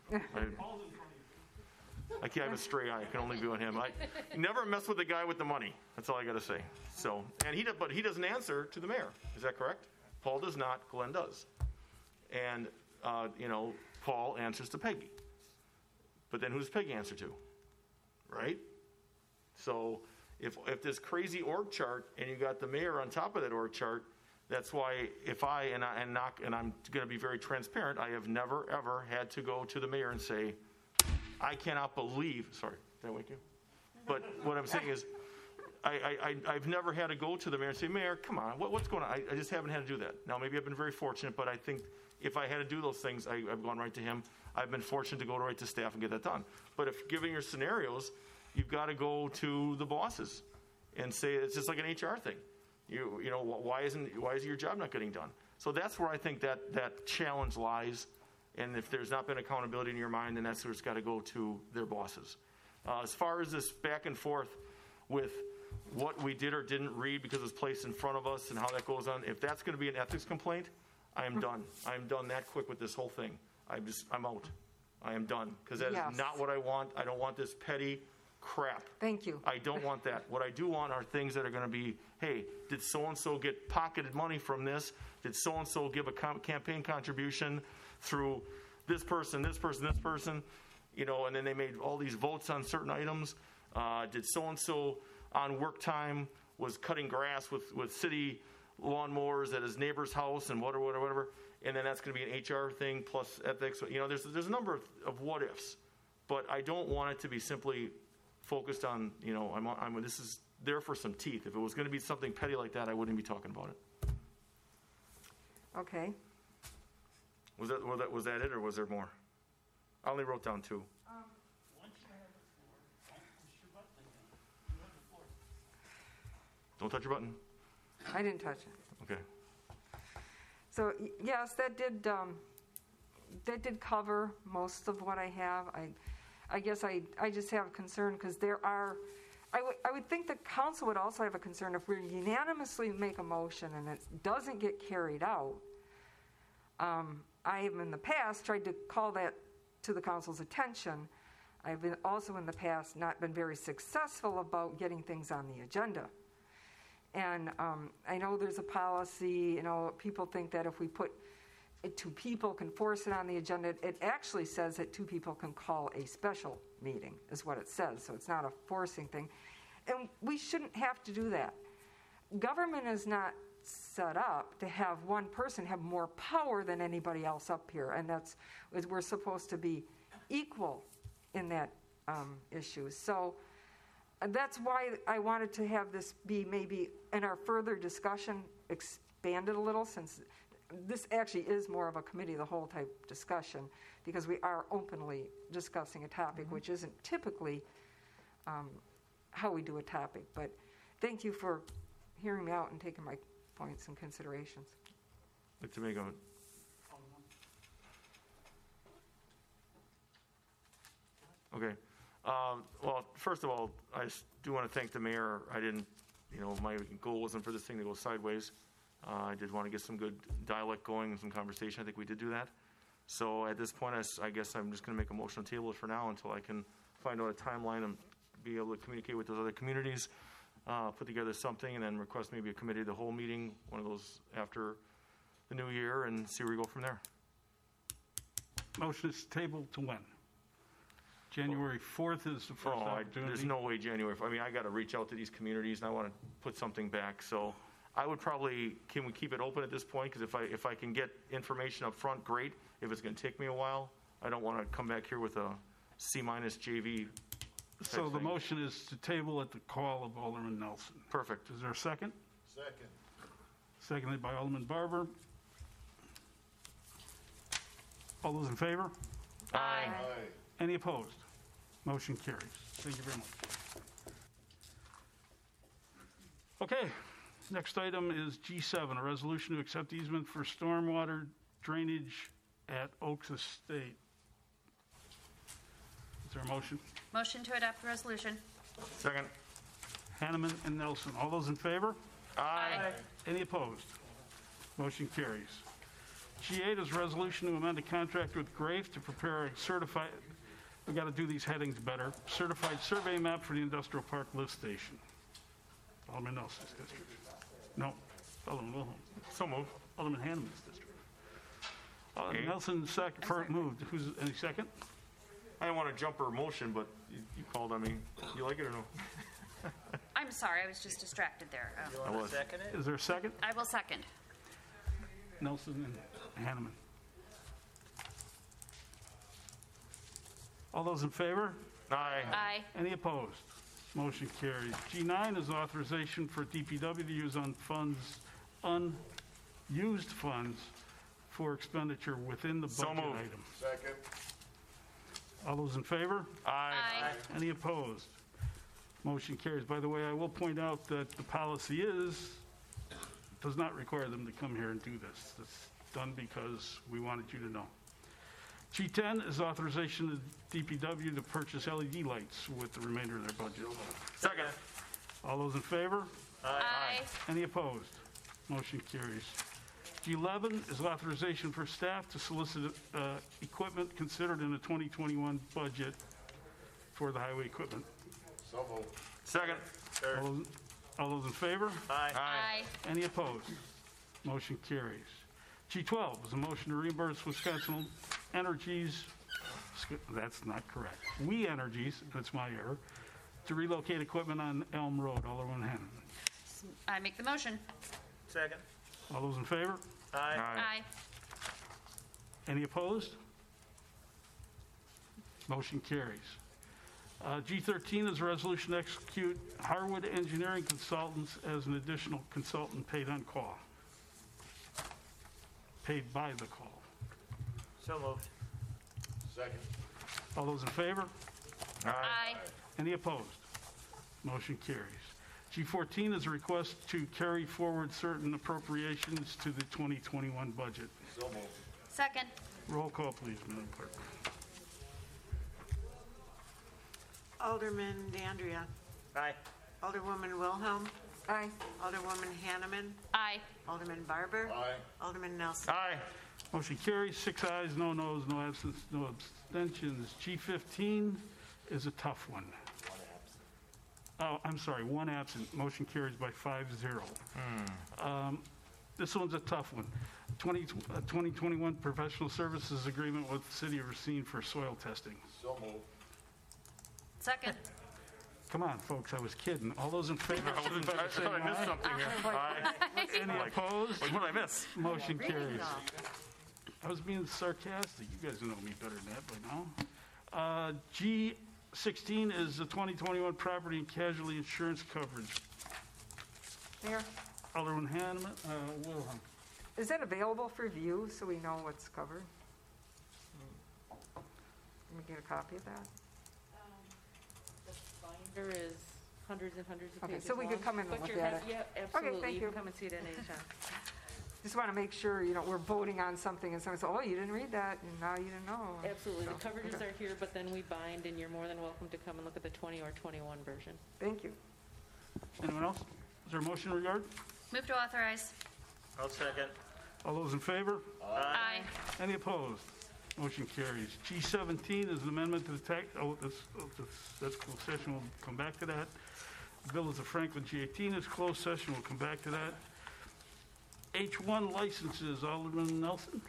I can't have a stray eye. I can only be on him. I never mess with the guy with the money. That's all I got to say. So, but he doesn't answer to the mayor. Is that correct? Paul does not. Glenn does. And Paul answers to Peggy. But then who's Peggy answer to? Right? So if this crazy org chart and you got the mayor on top of that org chart, that's why if and I'm going to be very transparent, I have never ever had to go to the mayor and say, I cannot believe, sorry, did I wake you? But what I'm saying is, I've never had to go to the mayor and say, Mayor, come on, what's going on? I just haven't had to do that. Now, maybe I've been very fortunate, but I think if I had to do those things, I've gone right to him. I've been fortunate to go right to staff and get that done. But if given your scenarios, you've got to go to the bosses and say, it's just like an HR thing. Why isn't your job not getting done? So that's where I think that challenge lies. And if there's not been accountability in your mind, then that's where it's got to go to their bosses. As far as this back and forth with what we did or didn't read because it's placed in front of us and how that goes on, if that's going to be an ethics complaint, I am done. I am done that quick with this whole thing. I'm out. I am done. Because that is not what I want. I don't want this petty crap. Thank you. I don't want that. What I do want are things that are going to be, hey, did so-and-so get pocketed money from this? Did so-and-so give a campaign contribution through this person, this person, this person, and then they made all these votes on certain items. Did so-and-so on work time was cutting grass with city lawnmowers at his neighbor's house and whatever, and then that's going to be an HR thing plus ethics. There's a number of what ifs, but I don't want it to be simply focused on, this is there for some teeth. If it was going to be something petty like that, I wouldn't be talking about it. Okay. Was that it, or was there more? I only wrote down 2. Don't touch your button. I didn't touch it. Okay. So yes, that did cover most of what I have. I guess I just have a concern because I would think the council would also have a concern if we unanimously make a motion and it doesn't get carried out. I have in the past tried to call that to the council's attention. I've been also in the past not been very successful about getting things on the agenda. And I know there's a policy, people think that if we put it 2 people can force it on the agenda. It actually says that 2 people can call a special meeting, is what it says. So it's not a forcing thing. And we shouldn't have to do that. Government is not set up to have one person have more power than anybody else up here, and we're supposed to be equal in that issue. So that's why I wanted to have this be maybe in our further discussion expanded a little, since this actually is more of a committee of the whole type discussion, because we are openly discussing a topic which isn't typically how we do a topic. But thank you for hearing me out and taking my points and considerations. I'd like to make a Okay. Well, first of all, I do want to thank the mayor. I didn't, my goal wasn't for this thing to go sideways. I did want to get some good dialect going and some conversation. I think we did do that. So at this point, I guess I'm just going to make a motion to table it for now until I can find out a timeline and be able to communicate with those other communities, put together something, and then request maybe a committee of the whole meeting, one of those after the new year, and see where we go from there. Motion is tabled to when? January 4th is the first opportunity? There's no way January. I got to reach out to these communities, and I want to put something back. So I would probably, can we keep it open at this point? Because if I can get information up front, great. If it's going to take me a while, I don't want to come back here with a C- JV. So the motion is to table at the call of Alderman Nelson. Perfect. Is there a second? Second. Seconded by Alderman Barber. All those in favor? Aye. Any opposed? Motion carries. Thank you very much. Okay, next item is G7, a resolution to accept easement for stormwater drainage at Oaks Estate. Is there a motion? Motion to adopt the resolution. Second. Hanneman and Nelson. All those in favor? Aye. Any opposed? Motion carries. G8 is a resolution to amend a contract with Grafe to prepare a certified, we got to do these headings better, certified survey map for the industrial park lift station. Alderman Nelson's district. No, Alderman Wilhelm. So moved. Alderman Hanneman's district. Okay. Nelson moved. Who's any second? I don't want to jump her motion, but you called on me. You like it or no? I'm sorry, I was just distracted there. You want to second it? Is there a second? I will second. Nelson and Hanneman. All those in favor? Aye. Aye. Any opposed? Motion carries. G9 is authorization for DPW to use unused funds for expenditure within the budget So moved. item. Second. All those in favor? Aye. Any opposed? Motion carries. By the way, I will point out that the policy does not require them to come here and do this. It's done because we wanted you to know. G10 is authorization to DPW to purchase LED lights with the remainder of their budget. Second. All those in favor? Aye. Any opposed? Motion carries. G11 is authorization for staff to solicit equipment considered in the 2021 budget for the highway equipment. So moved. Second. All those in favor? Aye. Aye. Any opposed? Motion carries. G12 is a motion to reimburse Wisconsin Energies, that's not correct, We Energies, that's my error, to relocate equipment on Elm Road, Alderman Hanneman. I make the motion. Second. All those in favor? Aye. Aye. Any opposed? Motion carries. G13 is a resolution to execute Harwood Engineering Consultants as an additional consultant paid on call. Paid by the call. So moved. Second. All those in favor? Aye. Any opposed? Motion carries. G14 is a request to carry forward certain appropriations to the 2021 budget. So moved. Second. Roll call, please, Madam Clerk. Alderman Dandria. Aye. Alderwoman Wilhelm. Aye. Alderwoman Hanneman. Aye. Alderman Barber. Aye. Alderman Nelson. Aye. Motion carries, 6 ayes, no noes, no absence, no abstentions. G15 is a tough one. Oh, I'm sorry, 1 absent. Motion carries by 5-0. This one's a tough one. 2021 professional services agreement with the City of Racine for soil testing. So moved. Second. Come on, folks, I was kidding. All those in favor? I thought I missed something here. Aye. Any opposed? What did I miss? Motion carries. I was being sarcastic. You guys know me better than that by now. G16 is the 2021 property and casualty insurance coverage. Mayor, Alderman Hanneman, Wilhelm. is that available for view so we know what's covered? Can we get a copy of that? The binder is hundreds and hundreds of Okay, pages so we could long, come in and but look you're at ha- it. Yeah, Okay, absolutely. thank You you. can come and see it at any time. just want to make sure, we're voting on something and someone says, oh, you didn't read that, and now you didn't know. Absolutely. So, The coverages okay. are here, but then we bind, and you're more than welcome to come and look at the 20 or 21 version. Thank you. Anyone else? Is there a motion in regard? Move to authorize. I'll second. All those in favor? Aye. Any opposed? Motion carries. G17 is an amendment to the tax, that's closed session, we'll come back to that. Villas of Franklin, G18 is closed session, we'll come back to that. H1 licenses, Alderman Nelson.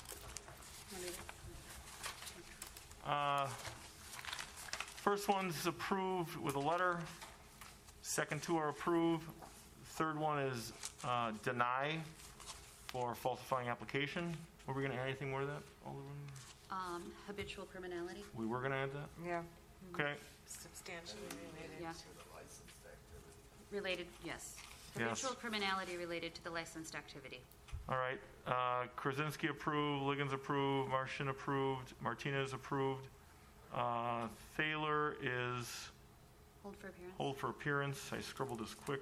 First one's approved with a letter. Second two are approved. Third one is deny for falsifying application. Were we going to add anything more to that, Alderman? Habitual criminality. We were going to add that? Yeah. Okay. Substantially related Yeah. to Related, yes. Yes. Habitual criminality related to the licensed activity. All right. Krasinski approved, Liggins approved, Martian approved, Martinez approved. Thaler is Hold for appearance. hold for appearance. I scribbled this quick.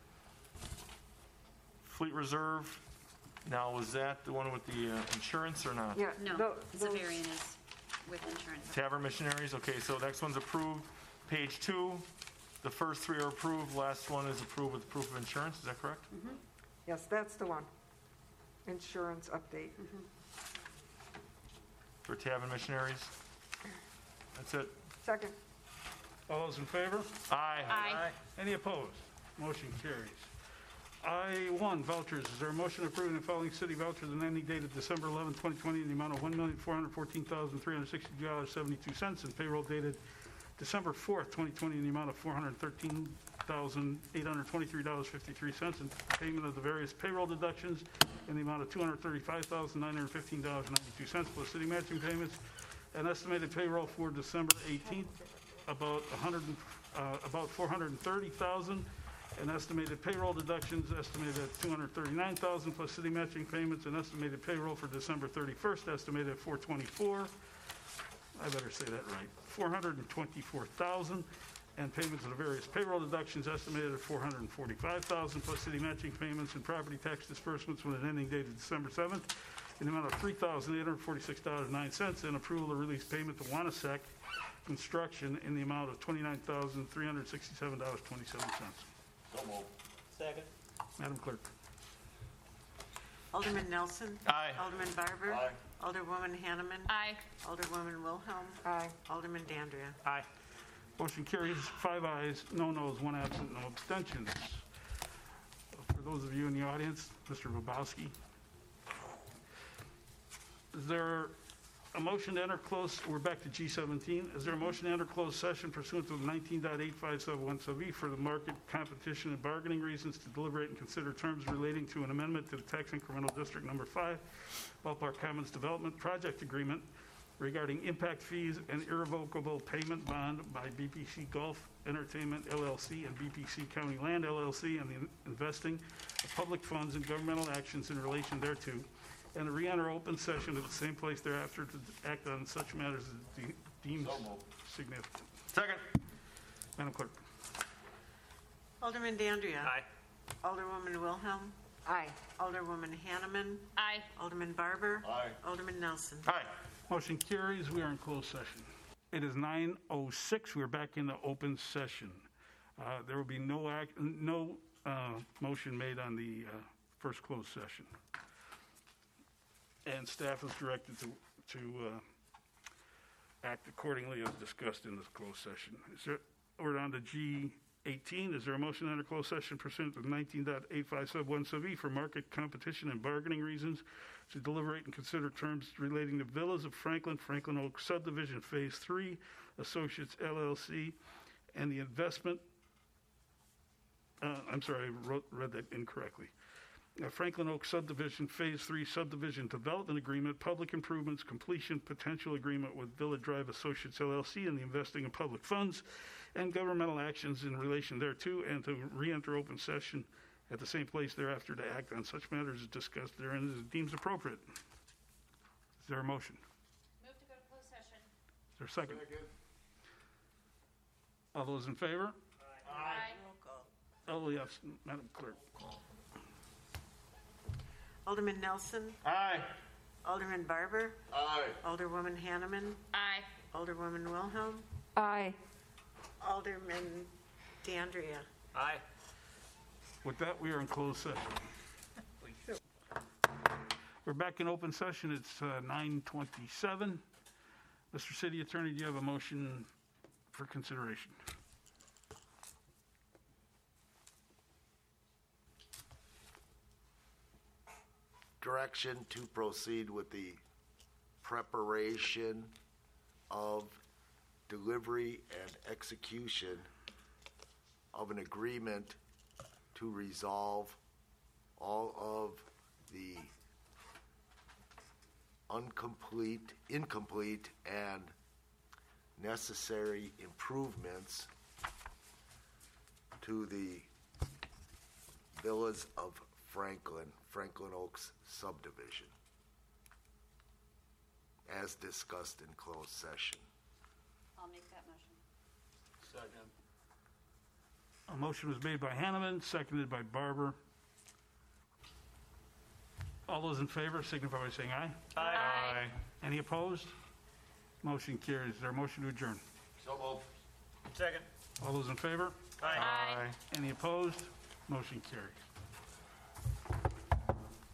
Fleet Reserve. Now, was that the one with the insurance or not? Yeah. No, Zavarian is with insurance. Tavern Missionaries. Okay, so next one's approved. Page 2. The first three are approved. Last one is approved with proof of insurance. Is that correct? Mm-hmm. Yes, that's the one. Insurance update. For Tavern Missionaries. That's it. Second. All those in favor? Aye. Aye. Any opposed? Motion carries. I1 vouchers. Is there a motion approving the following city vouchers and ending dated December 11, 2020 in the amount of $1,414,360.72 and payroll dated December 4th, 2020 in the amount of $413,823.53 and payment of the various payroll deductions in the amount of $235,915.92 plus city matching payments. An estimated payroll for December 18th about $430,000. An estimated payroll deductions estimated at $239,000 plus city matching payments. An estimated payroll for December 31st estimated at $424,000. I better say that right. $424,000 and payments of the various payroll deductions estimated at $445,000 plus city matching payments and property tax disbursements with an ending date of December 7th in the amount of $3,846.09 and approval to release payment to Wanasek Construction in the amount of $29,367.27. So moved. Second. Madam Clerk. Alderman Nelson. Aye. Alderman Barber. Aye. Alderwoman Hanneman. Aye. Alderwoman Wilhelm. Aye. Alderman Dandria. Aye. Motion carries 5 ayes, no noes, 1 absent, no abstentions. For those of you in the audience, Mr. Babowski. Is there a motion to enter close, we're back to G17. Is there a motion to enter closed session pursuant to 19.857 for the market competition and bargaining reasons to deliberate and consider terms relating to an amendment to the tax incremental district number 5 Ballpark Commons Development Project Agreement regarding impact fees and irrevocable payment bond by BPC Golf Entertainment LLC and BPC County Land LLC and the investing of public funds and governmental actions in relation thereto, and to re-enter open session at the same place thereafter to act on such matters as deemed significant. Second. Madam Clerk. Alderman Dandria. Aye. Alderwoman Wilhelm. Aye. Alderwoman Hanneman. Aye. Alderman Barber. Aye. Alderman Nelson. Aye. Motion carries. We are in closed session. It is 9:06. We're back into open session. There will be no motion made on the first closed session. And staff is directed to act accordingly as discussed in this closed session. We're on to G18. Is there a motion to enter closed session pursuant to 19.85 for market competition and bargaining reasons to deliberate and consider terms relating to Villas of Franklin, Franklin Oak Subdivision Phase 3, Associates LLC, and the investment, I'm sorry, I read that incorrectly. Franklin Oak Subdivision Phase 3 Subdivision Development Agreement, Public Improvements Completion Potential Agreement with Villa Drive Associates LLC and the investing of public funds and governmental actions in relation thereto, and to re-enter open session at the same place thereafter to act on such matters as discussed therein as it deems appropriate. Is there a motion? Move to go to closed session. Is there a second? All those in favor? Aye. Oh, yes, Madam Clerk. Alderman Nelson. Aye. Alderman Barber. Aye. Alderwoman Hanneman. Aye. Alderwoman Wilhelm. Aye. Alderman DeAndrea. Aye. With that, we are in closed session. We're back in open session. It's 9:27. Mr. City Attorney, do you have a motion for consideration? Direction to proceed with the preparation of delivery and execution of an agreement to resolve all of the incomplete and necessary improvements to the Villas of Franklin Oaks subdivision, as discussed in closed session. I'll make that motion. Second. A motion was made by Hanneman, seconded by Barber. All those in favor signify by saying aye. Aye. Any opposed? Motion carries. Is there a motion to adjourn? So moved. Second. All those in favor? Aye. Any opposed? Motion carries.